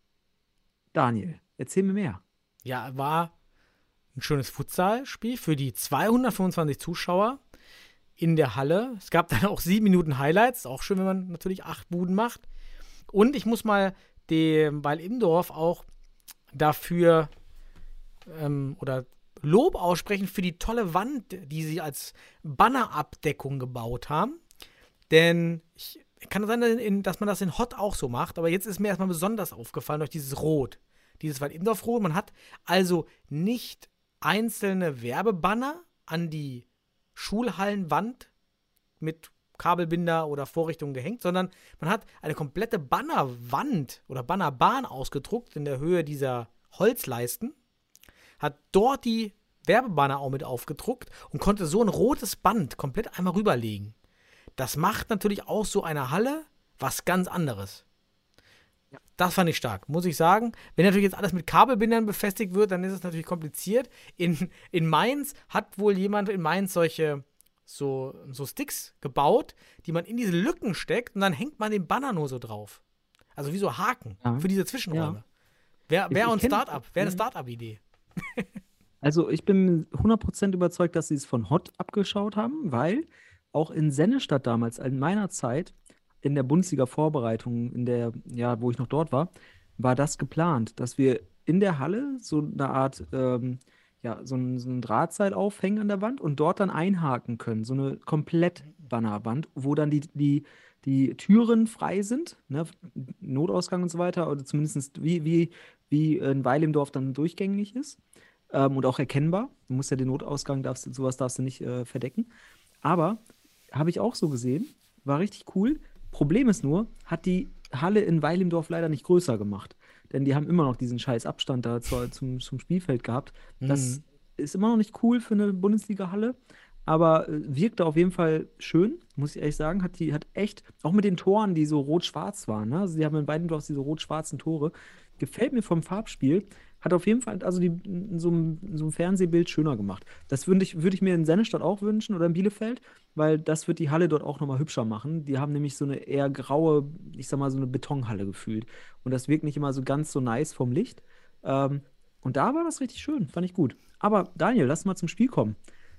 Daniel, erzähl mir mehr. Ja, war ein schönes Futsalspiel für die zweihundertfünfundzwanzig Zuschauer in der Halle. Es gab dann auch sieben Minuten Highlights. Auch schön, wenn man natürlich acht Buden macht. Und ich muss mal dem Weil-Imdorf auch dafür ähm, oder Lob aussprechen für die tolle Wand, die sie als Bannerabdeckung gebaut haben. Denn ich kann sein, in- dass man das in Hott auch so macht, aber jetzt ist mir erstmal besonders aufgefallen durch dieses Rot. Dieses Weil-Imdorf-Rot. Man hat also nicht einzelne Werbebanner an die Schulhallenwand mit Kabelbinder oder Vorrichtungen gehängt, sondern man hat eine komplette Bannerwand oder Bannerbahn ausgedruckt in der Höhe dieser Holzleisten, hat dort die Werbebanner auch mit aufgedruckt und konnte so ein rotes Band komplett einmal rüberlegen. Das macht natürlich auch so eine Halle was ganz anderes. Das fand ich stark, muss ich sagen. Wenn natürlich jetzt alles mit Kabelbindern befestigt wird, dann ist es natürlich kompliziert. In, in Mainz hat wohl jemand in Mainz solche so, so Sticks gebaut, die man in diese Lücken steckt und dann hängt man den Banner nur so drauf. Also wie so Haken Ja. für diese Zwischenräume. Ja. Wäre Ich- wär ich ein kenn- Start-up, wäre eine Mhm. Start-up-Idee. Also ich bin hundert Prozent überzeugt, dass sie es von Hott abgeschaut haben, weil auch in Sennestadt damals, in meiner Zeit, in der Bundesliga-Vorbereitung, in der, ja, wo ich noch dort war, war das geplant, dass wir in der Halle so eine Art, ähm, ja, so ein, so ein Drahtseil aufhängen an der Wand und dort dann einhaken können. So eine Komplett-Bannerwand, wo dann die, die, die Türen frei sind, ne, Notausgang und so weiter, oder zumindest wie, wie, wie in Weilimdorf dann durchgängig ist. Ähm, und auch erkennbar. Du musst ja den Notausgang, darfst, sowas darfst du nicht äh, verdecken. Aber habe ich auch so gesehen, war richtig cool. Problem ist nur, hat die Halle in Weilimdorf leider nicht größer gemacht. Denn die haben immer noch diesen scheiß Abstand da zur, zum, zum Spielfeld gehabt. Das Mhm. ist immer noch nicht cool für eine Bundesliga-Halle, aber äh, wirkte auf jeden Fall schön, muss ich ehrlich sagen. Hat die, hat echt, auch mit den Toren, die so rot-schwarz waren, ne? Also die haben in Weilimdorf diese rot-schwarzen Tore. Gefällt mir vom Farbspiel. Hat auf jeden Fall also die, in so einem, in so einem Fernsehbild schöner gemacht. Das würde ich, würd ich mir in Sennestadt auch wünschen oder in Bielefeld, weil das wird die Halle dort auch nochmal hübscher machen. Die haben nämlich so eine eher graue, ich sag mal, so eine Betonhalle gefühlt. Und das wirkt nicht immer so ganz so nice vom Licht. Ähm, und da war das richtig schön, fand ich gut. Aber Daniel, lass mal zum Spiel kommen.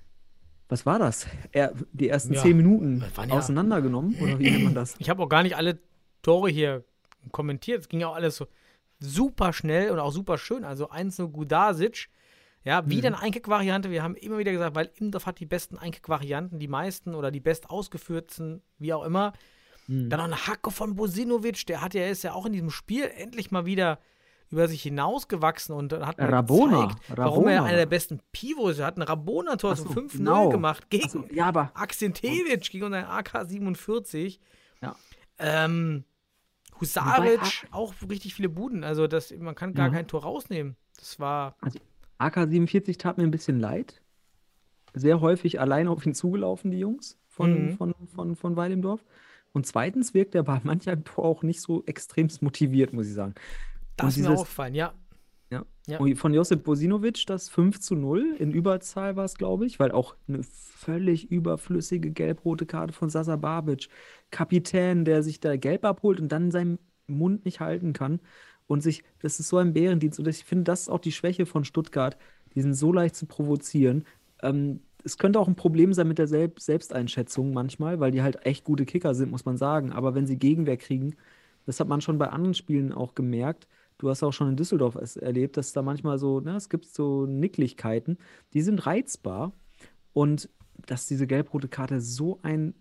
Was war das? Er, die ersten Ja, zehn Minuten das waren ja- auseinandergenommen? Oder wie nennt man das? Ich habe auch gar nicht alle Tore hier kommentiert. Es ging ja auch alles so super schnell und auch super schön. Also eins nur Gudasic. Ja, wieder eine Einkick-Variante. Wir haben immer wieder gesagt, weil Imdorf hat die besten Einkick-Varianten, die meisten oder die best ausgeführten, wie auch immer. Mhm. Dann noch eine Hacke von Bosinovic. Der hat ja, ist ja auch in diesem Spiel endlich mal wieder über sich hinausgewachsen und hat mir Rabona, gezeigt, warum er Rabona. einer der besten Pivots ist. Er hat ein Rabona-Tor Ach zum so, fünf null genau. gemacht gegen Ach so, ja, aber Aksintevic gegen unseren A K siebenundvierzig. Ja. Ähm, Wobei Husaric, auch richtig viele Buden. Also das, man kann gar Ja. kein Tor rausnehmen. Das war. A K siebenundvierzig tat mir ein bisschen leid. Sehr häufig alleine auf ihn zugelaufen, die Jungs von, Mhm. von, von, von Weilimdorf. Und zweitens wirkt er bei manchem Tor auch nicht so extremst motiviert, muss ich sagen. Das Und ist mir dieses- aufgefallen, ja. Ja. Ja. Und von Josip Bosinovic das fünf zu null in Überzahl war es, glaube ich, weil auch eine völlig überflüssige gelb-rote Karte von Sasa Babic, Kapitän, der sich da gelb abholt und dann seinen Mund nicht halten kann und sich, das ist so ein Bärendienst und ich finde, das ist auch die Schwäche von Stuttgart, die sind so leicht zu provozieren. Ähm, es könnte auch ein Problem sein mit der Selb Selbsteinschätzung manchmal, weil die halt echt gute Kicker sind, muss man sagen, aber wenn sie Gegenwehr kriegen, das hat man schon bei anderen Spielen auch gemerkt. Du hast auch schon in Düsseldorf es erlebt, dass da manchmal so, ne, es gibt so Nicklichkeiten, die sind reizbar. Und dass diese gelb-rote Karte so ein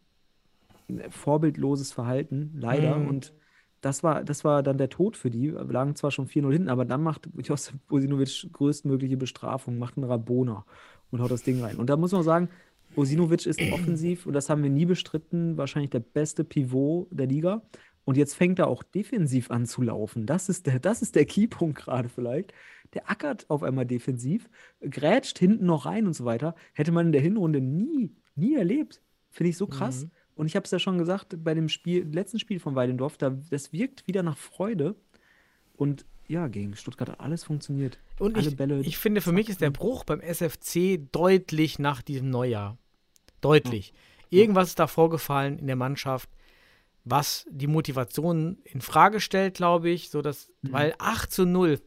vorbildloses Verhalten, leider. Mhm. Und das war, das war dann der Tod für die. Wir lagen zwar schon vier null hinten, aber dann macht Josip Bosinovic größtmögliche Bestrafung, macht einen Rabona und haut das Ding rein. Und da muss man sagen, Bosinovic ist offensiv, und das haben wir nie bestritten, wahrscheinlich der beste Pivot der Liga. Und jetzt fängt er auch defensiv an zu laufen. Das ist der, das ist der Keypunkt gerade vielleicht. Der ackert auf einmal defensiv, grätscht hinten noch rein und so weiter. Hätte man in der Hinrunde nie, nie erlebt. Finde ich so krass. Mhm. Und ich habe es ja schon gesagt, bei dem Spiel, letzten Spiel von Weilendorf, da, das wirkt wieder nach Freude. Und ja, gegen Stuttgart hat alles funktioniert. Und Alle ich, Bälle. ich finde, für mich ist der Bruch beim S F C deutlich nach diesem Neujahr. Deutlich. Irgendwas ist da vorgefallen in der Mannschaft, was die Motivation in Frage stellt, glaube ich. So dass, Mhm. Weil acht zu null,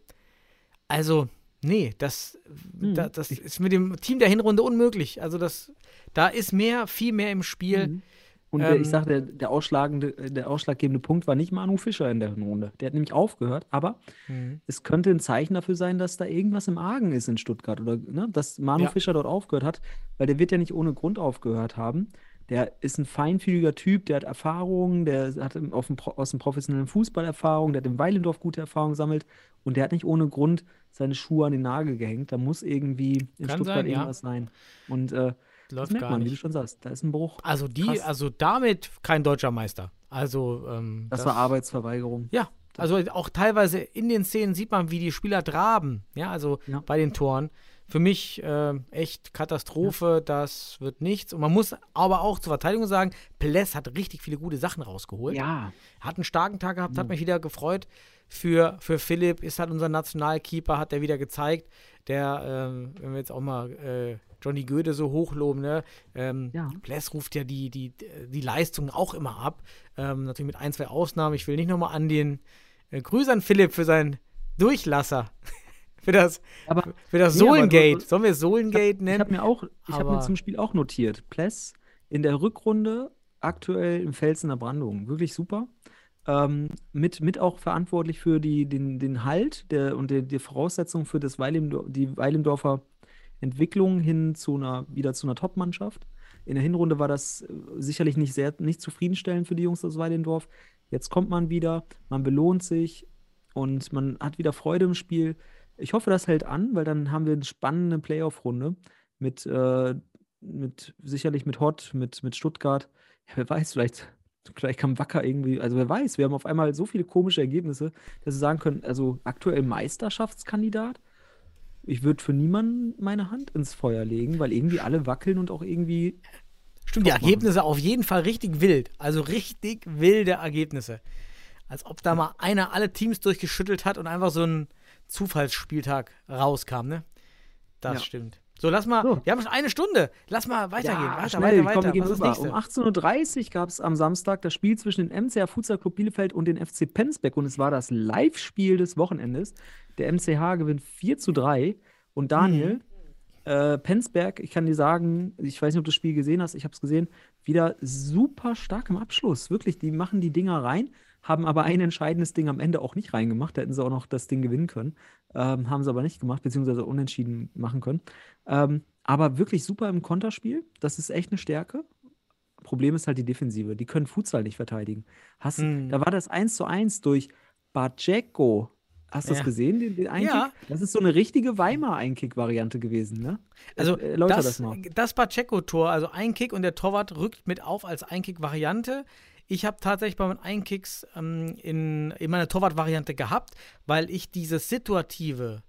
also, nee, das, Mhm. da, das ist mit dem Team der Hinrunde unmöglich. Also, das, da ist mehr, viel mehr im Spiel. Mhm. Und Ähm, der, ich sag, der, der, ausschlagende, der ausschlaggebende Punkt war nicht Manu Fischer in der Runde. Der hat nämlich aufgehört, aber Mhm. es könnte ein Zeichen dafür sein, dass da irgendwas im Argen ist in Stuttgart oder ne, dass Manu Ja. Fischer dort aufgehört hat, weil der wird ja nicht ohne Grund aufgehört haben. Der ist ein feinfühliger Typ, der hat Erfahrungen, der hat im, auf dem, Pro- aus dem professionellen Fußball Erfahrung, der hat im Weilendorf gute Erfahrungen gesammelt und der hat nicht ohne Grund seine Schuhe an den Nagel gehängt. Da muss irgendwie in Kann Stuttgart sein, ja. irgendwas sein. Und äh, das Läuft merkt gar man, wie du nicht. schon sagst, da ist ein Bruch. Also, die, Krass. also damit kein deutscher Meister. Also, ähm, Das, war Arbeitsverweigerung. Ja, also auch teilweise in den Szenen sieht man, wie die Spieler traben, ja, also Ja. bei den Toren. Für mich äh, echt Katastrophe, das wird nichts. Und man muss aber auch zur Verteidigung sagen, Pless hat richtig viele gute Sachen rausgeholt. Ja, Hat einen starken Tag gehabt, hat Ja. mich wieder gefreut. Für, für Philipp ist halt unser Nationalkeeper, hat er wieder gezeigt. Der, ähm, wenn wir jetzt auch mal äh, Johnny Göde so hochloben, ne? Ähm, Ja. Pless ruft ja die, die, die Leistung auch immer ab. Ähm, natürlich mit ein, zwei Ausnahmen. Ich will nicht nochmal an den äh, Grüße an Philipp für seinen Durchlasser. für das, aber für das Nee, aber Solengate. du- Sollen wir es Solengate ich nennen? habe mir auch, ich habe mir Aber- zum Spiel auch notiert. Pless in der Rückrunde aktuell im Velsener Brandung. Wirklich super. Ähm, mit, mit auch verantwortlich für die, den, den Halt der, und die, die Voraussetzungen für das Weilendor die Weilendorfer Entwicklung hin zu einer, wieder zu einer Top-Mannschaft. In der Hinrunde war das äh, sicherlich nicht sehr, nicht zufriedenstellend für die Jungs aus Weilendorf. Jetzt kommt man wieder, man belohnt sich und man hat wieder Freude im Spiel. Ich hoffe, das hält an, weil dann haben wir eine spannende Playoff-Runde mit, äh, mit sicherlich mit Hott, mit, mit Stuttgart. Ja, wer weiß, vielleicht, vielleicht kann Wacker irgendwie, also wer weiß, wir haben auf einmal so viele komische Ergebnisse, dass wir sagen können, also aktuell Meisterschaftskandidat. Ich würde für niemanden meine Hand ins Feuer legen, weil irgendwie alle wackeln und auch irgendwie. Stimmt, die top machen. Ergebnisse auf jeden Fall richtig wild. Also richtig wilde Ergebnisse. Als ob da mal einer alle Teams durchgeschüttelt hat und einfach so ein Zufallsspieltag rauskam, ne? Das Ja. stimmt. So, lass mal, So. wir haben schon eine Stunde. Lass mal weitergehen. Ja, weiter, schnell, weiter, komm, wir weiter. gehen Was ist das rüber. nächste? Um achtzehn Uhr dreißig gab es am Samstag das Spiel zwischen dem M C H Futsal Club Bielefeld und den F C Penzberg und es war das Live-Spiel des Wochenendes. Der M C H gewinnt vier zu drei und Daniel, Mhm. äh, Penzberg, ich kann dir sagen, ich weiß nicht, ob du das Spiel gesehen hast, ich habe es gesehen, wieder super stark im Abschluss. Wirklich, die machen die Dinger rein, haben aber ein entscheidendes Ding am Ende auch nicht reingemacht. Da hätten sie auch noch das Ding gewinnen können. Ähm, haben sie aber nicht gemacht, beziehungsweise unentschieden machen können. Ähm, aber wirklich super im Konterspiel. Das ist echt eine Stärke. Problem ist halt die Defensive. Die können Futsal nicht verteidigen. Hast, Hm. Da war das eins zu eins durch Baceko. Hast du das Ja. gesehen, den, den Einkick? Ja. Das ist so eine richtige Weimar-Einkick-Variante gewesen, ne? Also Äh, erläuter das, das mal. das Pacheco-Tor, also Einkick und der Torwart rückt mit auf als Einkick-Variante. Ich habe tatsächlich bei meinen Einkicks ähm, in, in meiner Torwart-Variante gehabt, weil ich dieses situative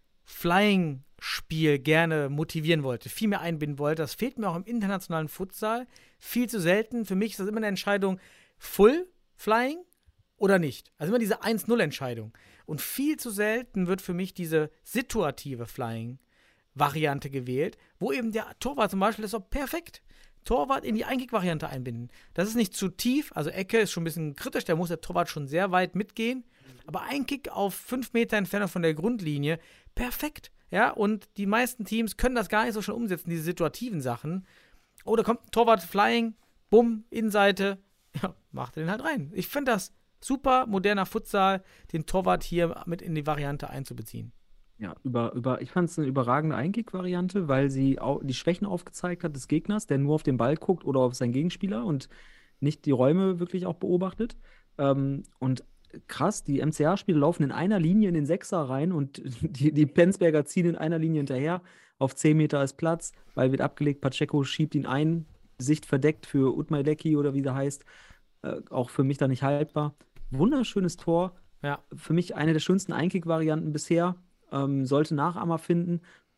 Flying-Spiel gerne motivieren wollte, viel mehr einbinden wollte. Das fehlt mir auch im internationalen Futsal viel zu selten. Für mich ist das immer eine Entscheidung, Full Flying oder nicht. Also immer diese eins null Entscheidung. Und viel zu selten wird für mich diese situative Flying-Variante gewählt, wo eben der Torwart zum Beispiel ist auch perfekt. Torwart in die Einkick-Variante einbinden. Das ist nicht zu tief, also Ecke ist schon ein bisschen kritisch, da muss der Torwart schon sehr weit mitgehen. Aber Einkick auf fünf Meter Entfernung von der Grundlinie, perfekt. Ja, und die meisten Teams können das gar nicht so schnell umsetzen, diese situativen Sachen. Oh, da kommt ein Torwart Flying, bumm, Innenseite, ja, macht er den halt rein. Ich finde das super moderner Futsal, den Torwart hier mit in die Variante einzubeziehen. Ja, über, über, ich fand es eine überragende Einkick-Variante, weil sie au die Schwächen aufgezeigt hat des Gegners, der nur auf den Ball guckt oder auf seinen Gegenspieler und nicht die Räume wirklich auch beobachtet. Ähm, und krass, die M C A-Spieler laufen in einer Linie in den Sechser rein und die, die Penzberger ziehen in einer Linie hinterher. Auf zehn Meter ist Platz, Ball wird abgelegt, Pacheco schiebt ihn ein, Sicht verdeckt für Utmailecki oder wie der heißt. Äh, auch für mich da nicht haltbar. Wunderschönes Tor. Ja. Für mich eine der schönsten Einkick-Varianten bisher. Ähm, sollte Nachahmer finden.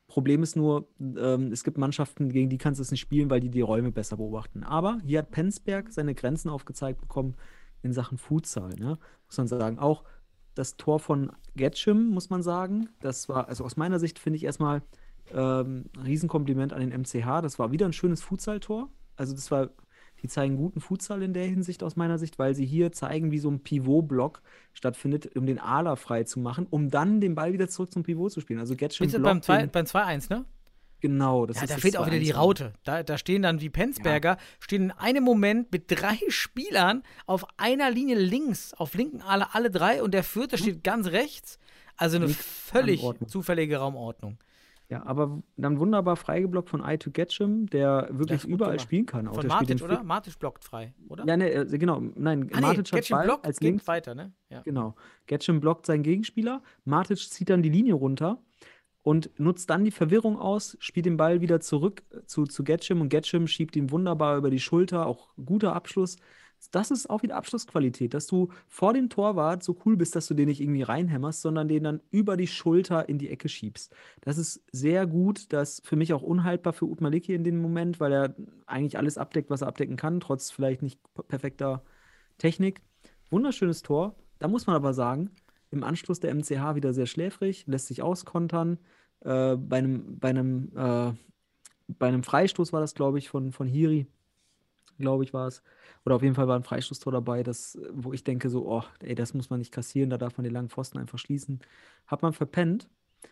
Problem ist nur, ähm, es gibt Mannschaften, gegen die kannst du es nicht spielen, weil die die Räume besser beobachten. Aber hier hat Penzberg seine Grenzen aufgezeigt bekommen in Sachen Futsal. Ne? Muss man sagen. Auch das Tor von Getschim, muss man sagen, das war, also aus meiner Sicht finde ich erstmal ähm, ein Riesenkompliment an den M C H. Das war wieder ein schönes Futsal-Tor. Also das war, die zeigen guten Futsal in der Hinsicht aus meiner Sicht, weil sie hier zeigen, wie so ein Pivot-Block stattfindet, um den Ala frei zu machen, um dann den Ball wieder zurück zum Pivot zu spielen. Also Getschim Bitte blockt beim, den- beim zwei eins, ne? Genau, das Ja, ist da das fehlt auch wieder die zwei eins. Raute. Da, da stehen dann die Penzberger, stehen in einem Moment mit drei Spielern auf einer Linie links, auf linken alle, alle drei und der vierte steht ganz rechts. Also eine Nicht völlig Anordnung. zufällige Raumordnung. Ja, aber dann wunderbar freigeblockt von I to Getschim, der wirklich ist gut überall gemacht. spielen kann. Auch Von der spielt Matic, den oder? Fit- Matic blockt frei, oder? Ja, ne, äh, genau. Nein, ah, nee, Matic hat Getschim Ball blockt, als geht links. weiter, ne? Ja. Genau. Getschim blockt seinen Gegenspieler. Matic zieht dann die Linie runter und nutzt dann die Verwirrung aus, spielt den Ball wieder zurück zu, zu Getschim und Getschim schiebt ihn wunderbar über die Schulter. Auch guter Abschluss. Das ist auch wieder Abschlussqualität, dass du vor dem Torwart so cool bist, dass du den nicht irgendwie reinhämmerst, sondern den dann über die Schulter in die Ecke schiebst. Das ist sehr gut. Das ist für mich auch unhaltbar für Utmaliki in dem Moment, weil er eigentlich alles abdeckt, was er abdecken kann, trotz vielleicht nicht p- perfekter Technik. Wunderschönes Tor. Da muss man aber sagen, im Anschluss der M C H wieder sehr schläfrig, lässt sich auskontern. Äh, bei einem, bei einem, äh, bei einem Freistoß war das, glaube ich, von, von Hiri, glaube ich, war es. Oder auf jeden Fall war ein Freistoßtor dabei, das, wo ich denke, so, oh, ey, das muss man nicht kassieren, da darf man den langen Pfosten einfach schließen. Hat man verpennt.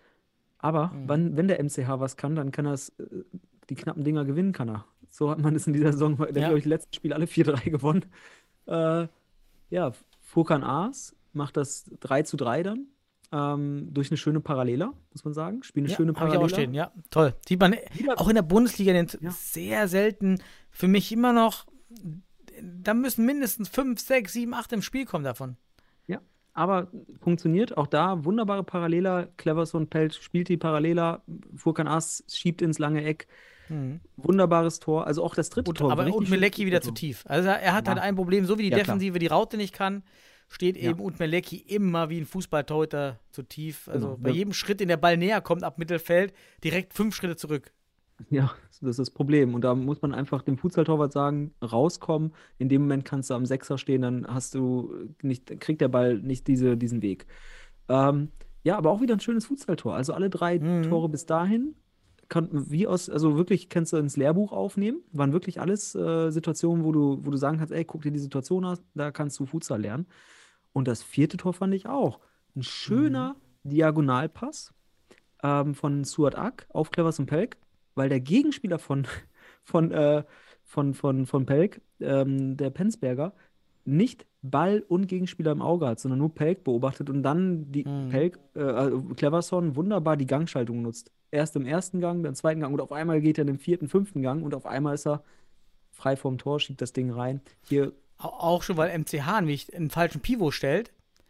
Aber Mhm. wann, wenn der M C H was kann, dann kann er es, äh, die knappen Dinger gewinnen kann er. So hat man es in dieser Saison, der Ja. glaube ich, letztes Spiel alle vier drei gewonnen. Äh, ja, Furkan Aas macht das drei zu drei dann. Ähm, durch eine schöne Paralela, muss man sagen. Spielen eine Ja, schöne hab ich Paralela. auch stehen, ja. Toll. Sieht man Wieder- auch in der Bundesliga den Ja. sehr selten. Für mich immer noch, da müssen mindestens fünf, sechs, sieben, acht im Spiel kommen davon. Ja, aber funktioniert. Auch da wunderbare Paralela. Cleverson Pelt spielt die Paralela. Furkan Aas schiebt ins lange Eck. Wunderbares Tor. Also auch das dritte Und, Tor. aber richtig und schönes Melecki wieder zu Tor. tief. Also er hat Ja. halt ein Problem, so wie die Ja, klar. Defensive die Raute nicht kann, steht Ja. eben und Melecki immer wie ein Fußballtorhüter zu tief. Also Genau. bei Ja. jedem Schritt, den der Ball näher kommt ab Mittelfeld, direkt fünf Schritte zurück. Ja, das ist das Problem. Und da muss man einfach dem Fußballtorwart sagen, rauskommen. In dem Moment kannst du am Sechser stehen, dann hast du nicht, kriegt der Ball nicht diese, diesen Weg. Ähm, ja, aber auch wieder ein schönes Fußballtor. Also alle drei Mhm. Tore bis dahin konnten wie aus, also wirklich kannst du ins Lehrbuch aufnehmen. Waren wirklich alles äh, Situationen, wo du, wo du sagen kannst, ey, guck dir die Situation an, da kannst du Futsal lernen. Und das vierte Tor fand ich auch. Ein schöner Diagonalpass ähm, von Suat Ak auf Cleverson Pelk, weil der Gegenspieler von, von, äh, von, von, von Pelk, ähm, der Penzberger, nicht Ball und Gegenspieler im Auge hat, sondern nur Pelk beobachtet und dann die Mhm. Pelk, äh, äh, Cleverson wunderbar die Gangschaltung nutzt. Erst im ersten Gang, dann im zweiten Gang und auf einmal geht er in den vierten, fünften Gang und auf einmal ist er frei vorm Tor, schiebt das Ding rein. Hier, Au- Auch schon, weil M C H nämlich einen falschen Pivot stellt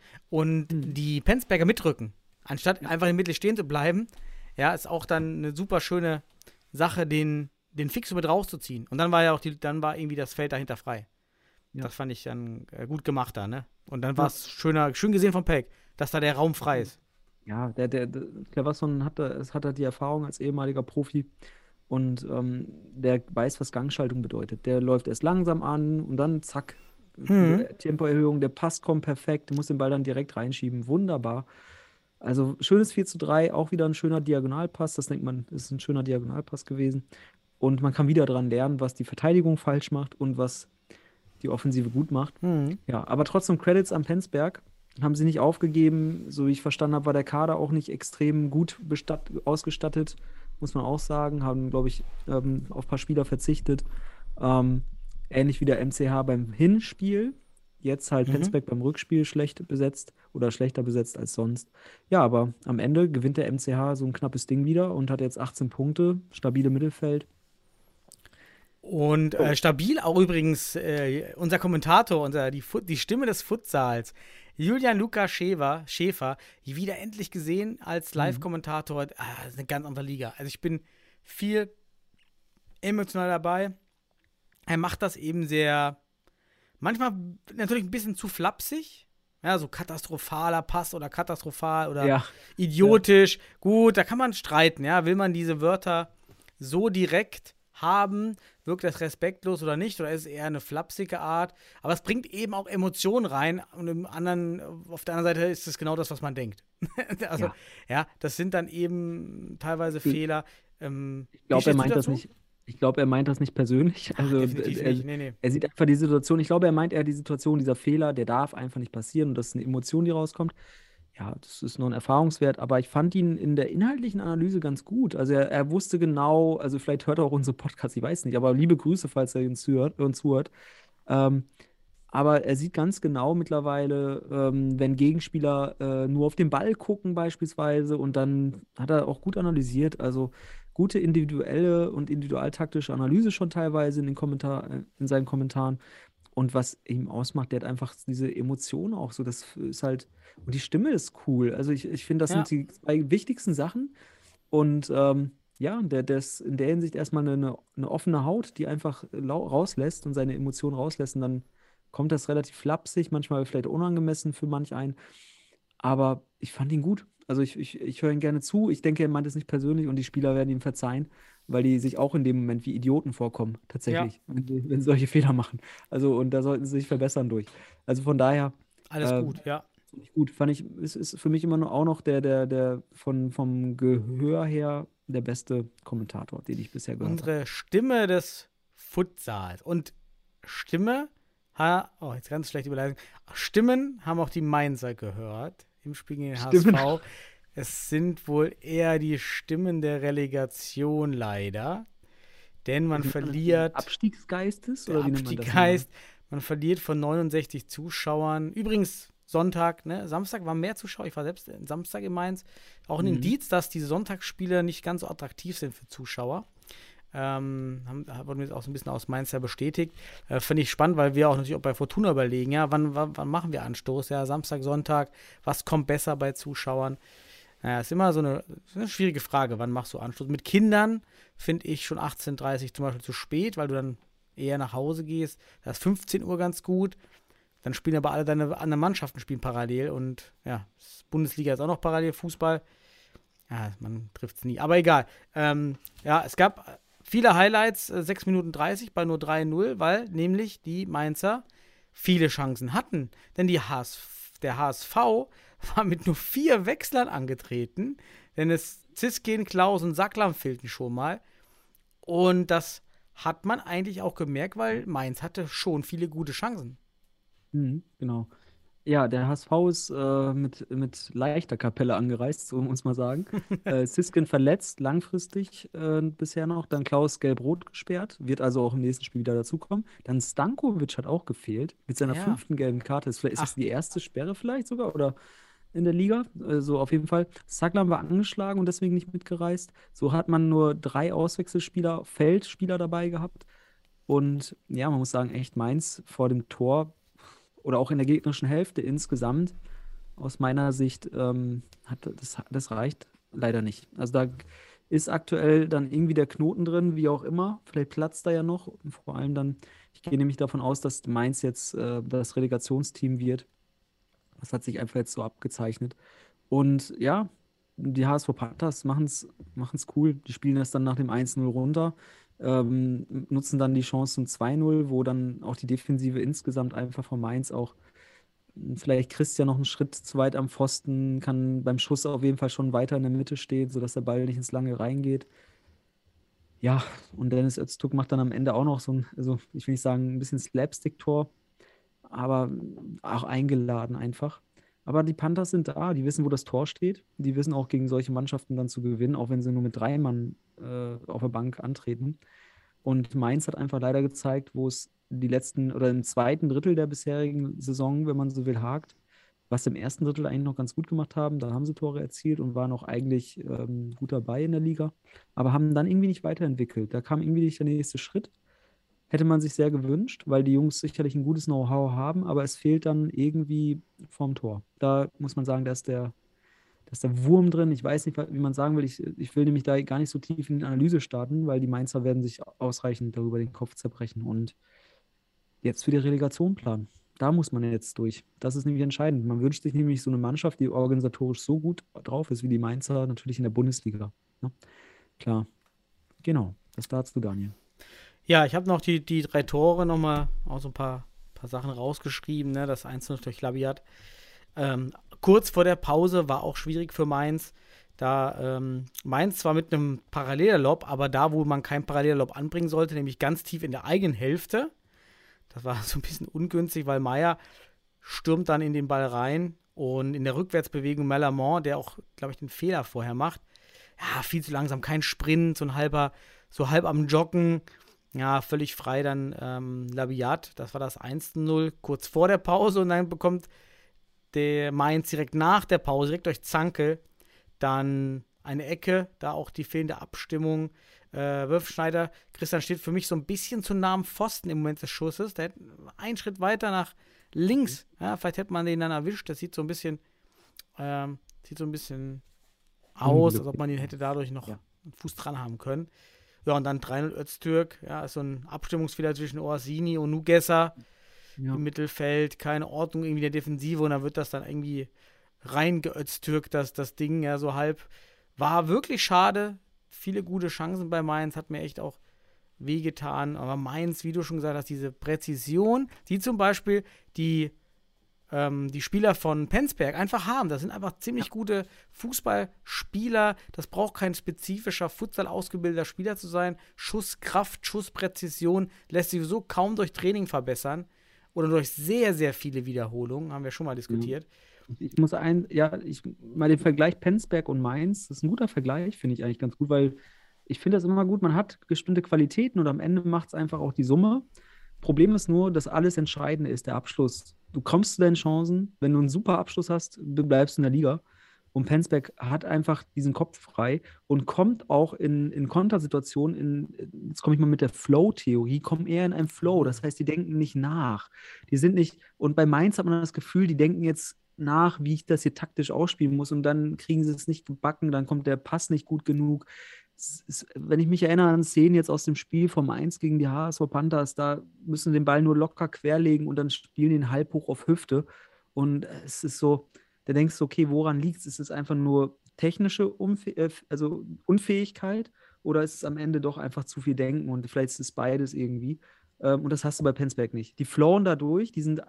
und Mhm. die Penzberger mitrücken. Anstatt einfach in der Mitte stehen zu bleiben, ja, ist auch dann eine super schöne Sache, den, den Fixo mit rauszuziehen. Und dann war ja auch die, dann war irgendwie das Feld dahinter frei. Ja. Das fand ich dann äh, gut gemacht da, ne? Und dann war es schöner, schön gesehen von Pelk, dass da der Raum frei ist. ja, der, der, der Cleverson hat, da- es hat halt die Erfahrung als ehemaliger Profi und ähm, der weiß, was Gangschaltung bedeutet. Der läuft erst langsam an und dann zack, Mhm. Tempoerhöhung, der Pass kommt perfekt, der muss den Ball dann direkt reinschieben. Wunderbar. Also schönes vier zu drei, auch wieder ein schöner Diagonalpass. Das denkt man, ist ein schöner Diagonalpass gewesen. Und man kann wieder dran lernen, was die Verteidigung falsch macht und was die Offensive gut macht. Mhm. Ja, aber trotzdem Credits an Penzberg. Haben sie nicht aufgegeben. So wie ich verstanden habe, war der Kader auch nicht extrem gut bestatt ausgestattet, muss man auch sagen. Haben, glaube ich, ähm, auf ein paar Spieler verzichtet. Ähm, ähnlich wie der M C H beim Hinspiel. Jetzt halt Mhm. Penzberg beim Rückspiel schlecht besetzt oder schlechter besetzt als sonst. Ja, aber am Ende gewinnt der M C H so ein knappes Ding wieder und hat jetzt achtzehn Punkte, stabile Mittelfeld. Und äh, stabil auch übrigens äh, unser Kommentator, unser, die, Fu- die Stimme des Futsals, Julian Lukas Schäfer, Schäfer, wieder endlich gesehen als Live-Kommentator. Ah, das ist eine ganz andere Liga. Also ich bin viel emotional dabei. Er macht das eben sehr, manchmal natürlich ein bisschen zu flapsig, Ja, so katastrophaler Pass oder katastrophal oder Ja. idiotisch. Gut, da kann man streiten, ja. Will man diese Wörter so direkt haben? Wirkt das respektlos oder nicht? Oder ist es eher eine flapsige Art? Aber es bringt eben auch Emotionen rein. Und im anderen, auf der anderen Seite ist es genau das, was man denkt. also, ja. ja, das sind dann eben teilweise Fehler. Ähm, Ich glaube, er meint das nicht. Ich glaube, er meint das nicht persönlich. Also definitiv er, nicht. Nee, nee. er sieht einfach die Situation. Ich glaube, er meint eher die Situation, dieser Fehler, der darf einfach nicht passieren und das ist eine Emotion, die rauskommt. Ja, das ist nur ein Erfahrungswert, aber ich fand ihn in der inhaltlichen Analyse ganz gut. Also er, er wusste genau, also vielleicht hört er auch unsere Podcasts, ich weiß nicht, aber liebe Grüße, falls er uns zuhört. Uns zuhört. Ähm, aber er sieht ganz genau mittlerweile, ähm, wenn Gegenspieler äh, nur auf den Ball gucken beispielsweise und dann hat er auch gut analysiert, also gute individuelle und individualtaktische Analyse schon teilweise in den Kommentar, äh, in seinen Kommentaren. Und was ihm ausmacht, der hat einfach diese Emotionen auch so, das ist halt, und die Stimme ist cool. Also ich, ich finde, das Ja. sind die zwei wichtigsten Sachen. Und ähm, ja, der, der ist in der Hinsicht erstmal eine, eine offene Haut, die einfach lau- rauslässt und seine Emotionen rauslässt. Und dann kommt das relativ flapsig, manchmal vielleicht unangemessen für manch einen. Aber ich fand ihn gut. Also ich, ich, ich höre ihn gerne zu. Ich denke, er meint es nicht persönlich und die Spieler werden ihm verzeihen, weil die sich auch in dem Moment wie Idioten vorkommen, tatsächlich, wenn, die, wenn sie solche Fehler machen. Also und da sollten sie sich verbessern durch. Also von daher, Alles äh, gut, ja. fand ich gut. Fand ich, ist, ist für mich immer nur auch noch der, der, der von, vom Gehör her der beste Kommentator, den ich bisher gehört habe. Unsere Stimme des Futsals. Und Stimme, ha, oh, jetzt ganz schlechte Überleitung. Stimmen haben auch die Mainzer gehört im Spiel gegen den Stimmen. H S V. Es sind wohl eher die Stimmen der Relegation leider. Denn man verliert Abstiegsgeistes? der Oder wie nennt man das? Abstiegsgeist. Man verliert von neunundsechzig Zuschauern. Übrigens, Sonntag, ne? Samstag waren mehr Zuschauer. Ich war selbst Samstag in Mainz. Auch ein Mhm. Indiz, dass diese Sonntagsspiele nicht ganz so attraktiv sind für Zuschauer. Ähm, haben, wurde mir jetzt auch so ein bisschen aus Mainz ja bestätigt. Äh, Finde ich spannend, weil wir auch natürlich auch bei Fortuna überlegen, ja, wann, wann, wann machen wir Anstoß? Ja, Samstag, Sonntag, was kommt besser bei Zuschauern? Naja, ist immer so eine, ist eine schwierige Frage, wann machst du Anstoß? Mit Kindern finde ich schon achtzehn Uhr dreißig zum Beispiel zu spät, weil du dann eher nach Hause gehst. Da ist fünfzehn Uhr ganz gut. Dann spielen aber alle deine anderen Mannschaften spielen parallel und ja, Bundesliga ist auch noch parallel, Fußball. Ja, man trifft es nie. Aber egal. Ähm, ja, es gab viele Highlights, äh, sechs Minuten dreißig bei nur drei null, weil nämlich die Mainzer viele Chancen hatten. Denn die H S, der H S V war mit nur vier Wechslern angetreten, denn es Ziskin, Klaus und Sacklam fehlten schon mal. Und das hat man eigentlich auch gemerkt, weil Mainz hatte schon viele gute Chancen. Mhm, genau. Ja, der H S V ist äh, mit, mit leichter Kapelle angereist, so muss man sagen. äh, Ziskin verletzt, langfristig äh, bisher noch. Dann Klaus gelb-rot gesperrt, wird also auch im nächsten Spiel wieder dazukommen. Dann Stankovic hat auch gefehlt, mit seiner Ja. fünften gelben Karte. Ist, vielleicht, ist das Ach. die erste Sperre vielleicht sogar oder in der Liga? Äh, so auf jeden Fall. Saglam war angeschlagen und deswegen nicht mitgereist. So hat man nur drei Auswechselspieler, Feldspieler dabei gehabt. Und ja, man muss sagen, echt Mainz vor dem Tor oder auch in der gegnerischen Hälfte insgesamt, aus meiner Sicht, ähm, hat das, das reicht leider nicht. Also da ist aktuell dann irgendwie der Knoten drin, wie auch immer. Vielleicht platzt da ja noch. Und vor allem dann, ich gehe nämlich davon aus, dass Mainz jetzt äh, das Relegationsteam wird. Das hat sich einfach jetzt so abgezeichnet. Und ja, die H S V Panthers machen es cool. Die spielen es dann nach dem eins null runter. Ähm, nutzen dann die Chance zum zwei null, wo dann auch die Defensive insgesamt einfach von Mainz auch vielleicht Christian noch einen Schritt zu weit am Pfosten, kann beim Schuss auf jeden Fall schon weiter in der Mitte stehen, sodass der Ball nicht ins Lange reingeht. Ja, und Dennis Öztürk macht dann am Ende auch noch so ein, also ich will nicht sagen, ein bisschen Slapstick-Tor, aber auch eingeladen einfach. Aber die Panthers sind da, die wissen, wo das Tor steht. Die wissen auch, gegen solche Mannschaften dann zu gewinnen, auch wenn sie nur mit drei Mann äh, auf der Bank antreten. Und Mainz hat einfach leider gezeigt, wo es die letzten oder im zweiten Drittel der bisherigen Saison, wenn man so will, hakt, was im ersten Drittel eigentlich noch ganz gut gemacht haben. Da haben sie Tore erzielt und waren auch eigentlich ähm, gut dabei in der Liga, aber haben dann irgendwie nicht weiterentwickelt. Da kam irgendwie nicht der nächste Schritt. Hätte man sich sehr gewünscht, weil die Jungs sicherlich ein gutes Know-how haben, aber es fehlt dann irgendwie vorm Tor. Da muss man sagen, da ist der, da ist der Wurm drin. Ich weiß nicht, wie man sagen will. Ich, ich will nämlich da gar nicht so tief in die Analyse starten, weil die Mainzer werden sich ausreichend darüber den Kopf zerbrechen und jetzt für die Relegation planen. da muss man jetzt durch. Das ist nämlich entscheidend. Man wünscht sich nämlich so eine Mannschaft, die organisatorisch so gut drauf ist wie die Mainzer, natürlich in der Bundesliga. Ne? Klar. Genau. Das dazu, Daniel. Ja, ich habe noch die, die drei Tore nochmal, auch so ein paar, paar Sachen rausgeschrieben, ne? Das eins null durch Labiat. Ähm, kurz vor der Pause war auch schwierig für Mainz. Da ähm, Mainz zwar mit einem Parallellob, aber da, wo man keinen Parallellob anbringen sollte, nämlich ganz tief in der eigenen Hälfte. Das war so ein bisschen ungünstig, weil Meier stürmt dann in den Ball rein und in der Rückwärtsbewegung Malamont, der auch, glaube ich, den Fehler vorher macht, ja, viel zu langsam, kein Sprint, so ein halber, so halb am Joggen, ja, völlig frei dann ähm, Labiat, das war das eins zu null, kurz vor der Pause und dann bekommt der Mainz direkt nach der Pause, direkt durch Zanke, dann eine Ecke, da auch die fehlende Abstimmung. Äh, Wölfschneider, Christian steht für mich so ein bisschen zu nah am Pfosten im Moment des Schusses. Der hätte einen Schritt weiter nach links. Ja, vielleicht hätte man den dann erwischt. Das sieht so ein bisschen, ähm, sieht so ein bisschen aus, als ob man ihn hätte dadurch noch ja. einen Fuß dran haben können. Ja, und dann drei null Öztürk. Ja, ist so ein Abstimmungsfehler zwischen Orsini und Nugesa ja. im Mittelfeld. Keine Ordnung irgendwie der Defensive und dann wird das dann irgendwie reingeöztürkt, das, das Ding ja so halb. War wirklich schade. Viele gute Chancen bei Mainz, hat mir echt auch wehgetan. Aber Mainz, wie du schon gesagt hast, diese Präzision, die zum Beispiel die, ähm, die Spieler von Penzberg einfach haben. Das sind einfach ziemlich gute Fußballspieler. Das braucht kein spezifischer Futsal ausgebildeter Spieler zu sein. Schusskraft, Schusspräzision lässt sich sowieso kaum durch Training verbessern. Oder durch sehr, sehr viele Wiederholungen, haben wir schon mal diskutiert. Ich muss ein, ja, ich mal den Vergleich Penzberg und Mainz, das ist ein guter Vergleich, finde ich eigentlich ganz gut, weil ich finde das immer gut, man hat bestimmte Qualitäten und am Ende macht es einfach auch die Summe. Problem ist nur, dass alles Entscheidende ist, der Abschluss. Du kommst zu deinen Chancen, wenn du einen super Abschluss hast, du bleibst in der Liga. Und Penzberg hat einfach diesen Kopf frei und kommt auch in, in Kontersituationen, in, jetzt komme ich mal mit der Flow-Theorie, kommen eher in einen Flow. Das heißt, die denken nicht nach. Die sind nicht, und bei Mainz hat man das Gefühl, die denken jetzt nach, wie ich das hier taktisch ausspielen muss und dann kriegen sie es nicht gebacken, dann kommt der Pass nicht gut genug. Ist, wenn ich mich erinnere an Szenen jetzt aus dem Spiel vom Mainz gegen die H S V Panthers, da müssen sie den Ball nur locker querlegen und dann spielen den halb hoch auf Hüfte und es ist so, da denkst du, okay, woran liegt es? Ist es einfach nur technische Unfäh- also Unfähigkeit oder ist es am Ende doch einfach zu viel Denken und vielleicht ist es beides irgendwie und das hast du bei Penzberg nicht. Die flowen da durch, die sind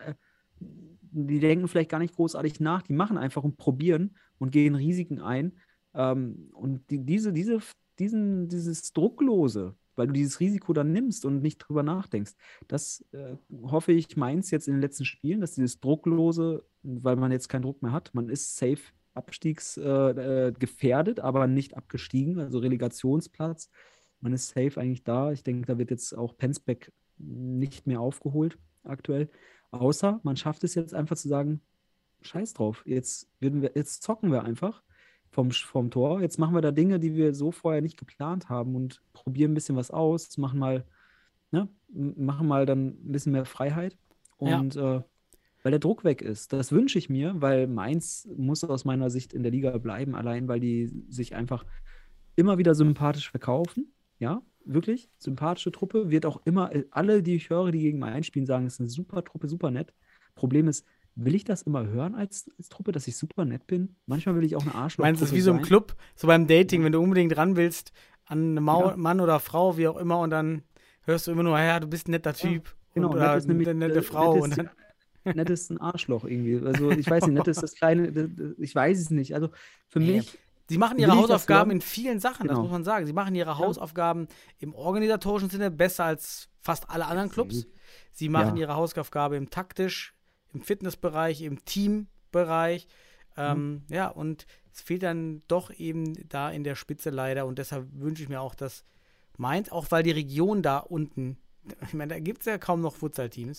die denken vielleicht gar nicht großartig nach, die machen einfach und probieren und gehen Risiken ein. Ähm, und die, diese, diese, diesen, dieses Drucklose, weil du dieses Risiko dann nimmst und nicht drüber nachdenkst, das äh, hoffe ich Mainz jetzt in den letzten Spielen, dass dieses Drucklose, weil man jetzt keinen Druck mehr hat, man ist safe abstiegsgefährdet, äh, aber nicht abgestiegen, also Relegationsplatz. Man ist safe eigentlich da. Ich denke, da wird jetzt auch Penzberg nicht mehr aufgeholt aktuell. Außer man schafft es jetzt einfach zu sagen, scheiß drauf, jetzt, würden wir, jetzt zocken wir einfach vom, vom Tor. Jetzt machen wir da Dinge, die wir so vorher nicht geplant haben und probieren ein bisschen was aus, machen mal, ne, machen mal dann ein bisschen mehr Freiheit. Und ja. äh, weil der Druck weg ist. Das wünsche ich mir, weil Mainz muss aus meiner Sicht in der Liga bleiben, allein weil die sich einfach immer wieder sympathisch verkaufen. Ja, wirklich, sympathische Truppe, wird auch immer, alle, die ich höre, die gegen Mainz spielen, sagen, es ist eine super Truppe, super nett. Problem ist, will ich das immer hören als, als Truppe, dass ich super nett bin? Manchmal will ich auch eine Arschloch. Meinst du, es ist wie so im Club, so beim Dating, wenn du unbedingt ran willst, an einen Mau- ja. Mann oder Frau, wie auch immer, und dann hörst du immer nur, ja, du bist ein netter Typ. Ja, genau, und, oder nett ist nämlich, eine nette Frau. Nett ist, und dann nett ist ein Arschloch irgendwie. Also ich weiß nicht, nett ist das kleine, ich weiß es nicht. Also für nee. mich... Sie machen ihre Hausaufgaben in vielen Sachen, genau. Das muss man sagen. Sie machen ihre Hausaufgaben im organisatorischen Sinne besser als fast alle anderen Clubs. Sie machen ja. ihre Hausaufgabe im taktisch, im Fitnessbereich, im Teambereich. Ähm, mhm. Ja, und es fehlt dann doch eben da in der Spitze leider. Und deshalb wünsche ich mir auch, dass Mainz, auch weil die Region da unten, ich meine, da gibt es ja kaum noch Futsal-Teams,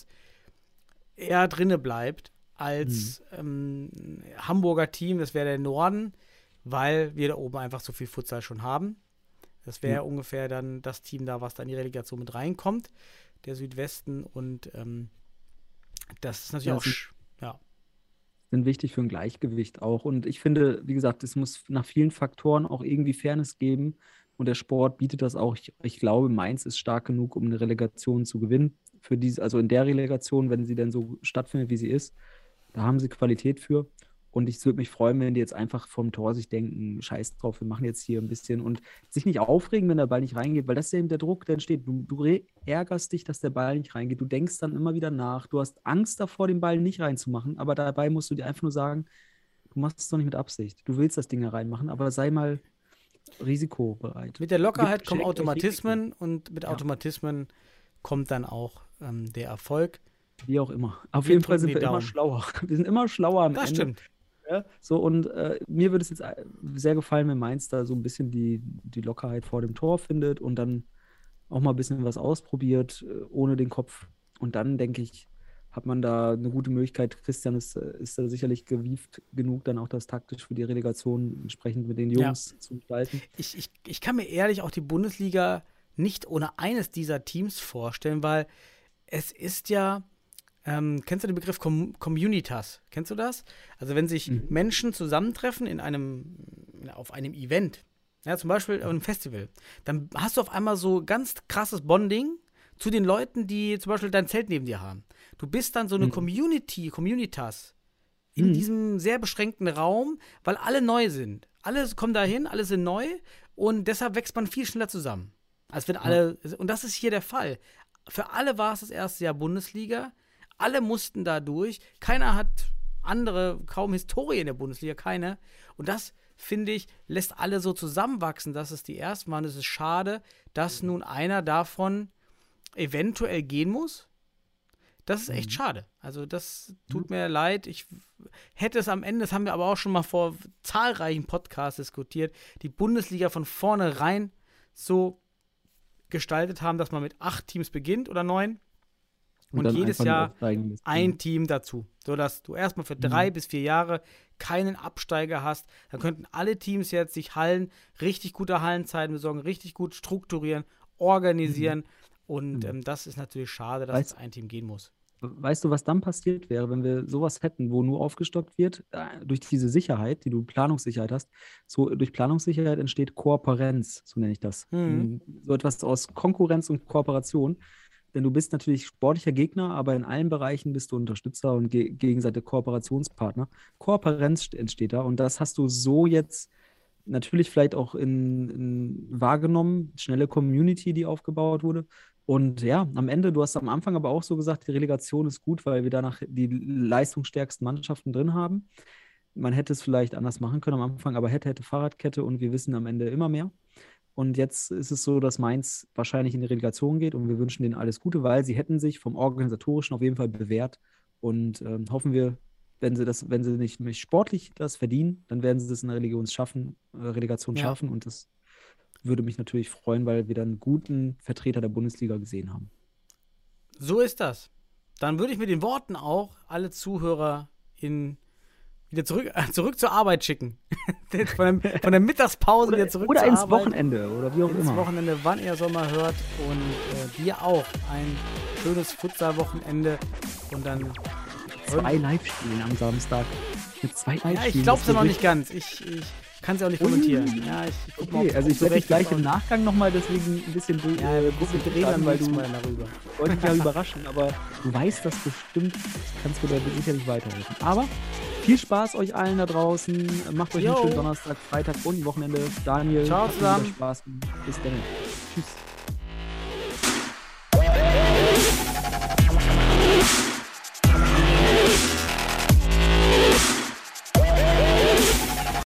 eher drinne bleibt als mhm. ähm, Hamburger Team, das wäre der Norden, weil wir da oben einfach so viel Futsal schon haben. Das wäre mhm. ungefähr dann das Team da, was da in die Relegation mit reinkommt, der Südwesten. Und ähm, das ist natürlich ja, auch, sch- ja. sind wichtig für ein Gleichgewicht auch. Und ich finde, wie gesagt, es muss nach vielen Faktoren auch irgendwie Fairness geben. Und der Sport bietet das auch. Ich, ich glaube, Mainz ist stark genug, um eine Relegation zu gewinnen. für diese, also in der Relegation, wenn sie denn so stattfindet, wie sie ist, da haben sie Qualität für. Und ich würde mich freuen, wenn die jetzt einfach vom Tor sich denken, scheiß drauf, wir machen jetzt hier ein bisschen und sich nicht aufregen, wenn der Ball nicht reingeht, weil das ist eben der Druck, der entsteht. Du, du re- ärgerst dich, dass der Ball nicht reingeht. Du denkst dann immer wieder nach. Du hast Angst davor, den Ball nicht reinzumachen, aber dabei musst du dir einfach nur sagen, du machst es doch nicht mit Absicht. Du willst das Ding da reinmachen, aber sei mal risikobereit. Mit der Lockerheit Gibt- kommen schenkt euch Automatismen und mit Ja. Automatismen kommt dann auch ähm, der Erfolg. Wie auch immer. Auf Wir jeden Fall drücken sind die wir immer Daumen. schlauer. Wir sind immer schlauer am Das Ende. stimmt. Ja, so, und äh, mir würde es jetzt äh, sehr gefallen, wenn Mainz da so ein bisschen die, die Lockerheit vor dem Tor findet und dann auch mal ein bisschen was ausprobiert, äh, ohne den Kopf. Und dann, denke ich, hat man da eine gute Möglichkeit. Christian ist, äh, ist da sicherlich gewieft genug, dann auch das taktisch für die Relegation entsprechend mit den Ja. Jungs zu gestalten. Ich, ich, ich kann mir ehrlich auch die Bundesliga nicht ohne eines dieser Teams vorstellen, weil es ist ja, ähm, kennst du den Begriff Com Communitas? Kennst du das? Also wenn sich Mhm. Menschen zusammentreffen in einem, auf einem Event, ja, zum Beispiel auf einem Festival, dann hast du auf einmal so ganz krasses Bonding zu den Leuten, die zum Beispiel dein Zelt neben dir haben. Du bist dann so eine Mhm. Community, Communitas in Mhm. diesem sehr beschränkten Raum, weil alle neu sind. Alle kommen dahin, alle sind neu und deshalb wächst man viel schneller zusammen. Als wenn alle, und das ist hier der Fall. Für alle war es das erste Jahr Bundesliga. Alle mussten da durch. Keiner hat andere, kaum Historie in der Bundesliga, keine. Und das, finde ich, lässt alle so zusammenwachsen, dass es die ersten waren. Es ist schade, dass nun einer davon eventuell gehen muss. Das ist echt schade. Also das tut mir leid. Ich hätte es am Ende, das haben wir aber auch schon mal vor zahlreichen Podcasts diskutiert, die Bundesliga von vornherein so gestaltet haben, dass man mit acht Teams beginnt oder neun und, dann jedes einfach nur Jahr aufsteigen lässt. ein Team dazu, sodass du erstmal für drei bis vier Jahre keinen Absteiger hast. Dann könnten alle Teams jetzt sich Hallen, richtig gute Hallenzeiten besorgen, richtig gut strukturieren, organisieren und ähm, das ist natürlich schade, dass Weißt- jetzt ein Team gehen muss. Weißt du, was dann passiert wäre, wenn wir sowas hätten, wo nur aufgestockt wird, äh, durch diese Sicherheit, die du Planungssicherheit hast, so durch Planungssicherheit entsteht Kooperenz, so nenne ich das. Mhm. So etwas aus Konkurrenz und Kooperation. Denn du bist natürlich sportlicher Gegner, aber in allen Bereichen bist du Unterstützer und ge gegenseitige Kooperationspartner. Kooperenz st- entsteht da und das hast du so jetzt natürlich vielleicht auch in, in wahrgenommen, schnelle Community, die aufgebaut wurde. Und ja, am Ende, du hast am Anfang aber auch so gesagt, die Relegation ist gut, weil wir danach die leistungsstärksten Mannschaften drin haben. Man hätte es vielleicht anders machen können am Anfang, aber hätte, hätte Fahrradkette und wir wissen am Ende immer mehr. Und jetzt ist es so, dass Mainz wahrscheinlich in die Relegation geht und wir wünschen denen alles Gute, weil sie hätten sich vom Organisatorischen auf jeden Fall bewährt und ähm, hoffen wir, wenn sie das, wenn sie nicht, nicht sportlich das verdienen, dann werden sie das in der Relegation schaffen, äh, Relegation Ja. schaffen und das würde mich natürlich freuen, weil wir dann einen guten Vertreter der Bundesliga gesehen haben. So ist das. Dann würde ich mit den Worten auch alle Zuhörer in wieder zurück, äh, zurück zur Arbeit schicken. von, der, von der Mittagspause wieder zurück oder zur ins Arbeit. Wochenende oder wie auch Ins immer. Wochenende, wann ihr Sommer hört und äh, dir auch ein schönes Futsal-Wochenende und dann Zwei Live-Spielen am Samstag. Mit zwei Live-Spielen. ja, ich glaube das es ja noch wird nicht ganz. Ich, ich kann es ja auch nicht kommentieren. Ja, ich, ich guck mal, Okay, ob- also ob ich so werde dich recht gleich ist. im Nachgang nochmal deswegen ein bisschen durch. Ja, wir bisschen reden dann weil nächstes du Mal darüber. wollte dich ja überraschen, aber du weißt das bestimmt, kannst du da sicherlich weiterhelfen. Aber viel Spaß euch allen da draußen. Macht euch Jo. einen schönen Donnerstag, Freitag und Wochenende. Daniel, Ciao habt ihr zusammen. wieder Spaß. Bis dann. Tschüss.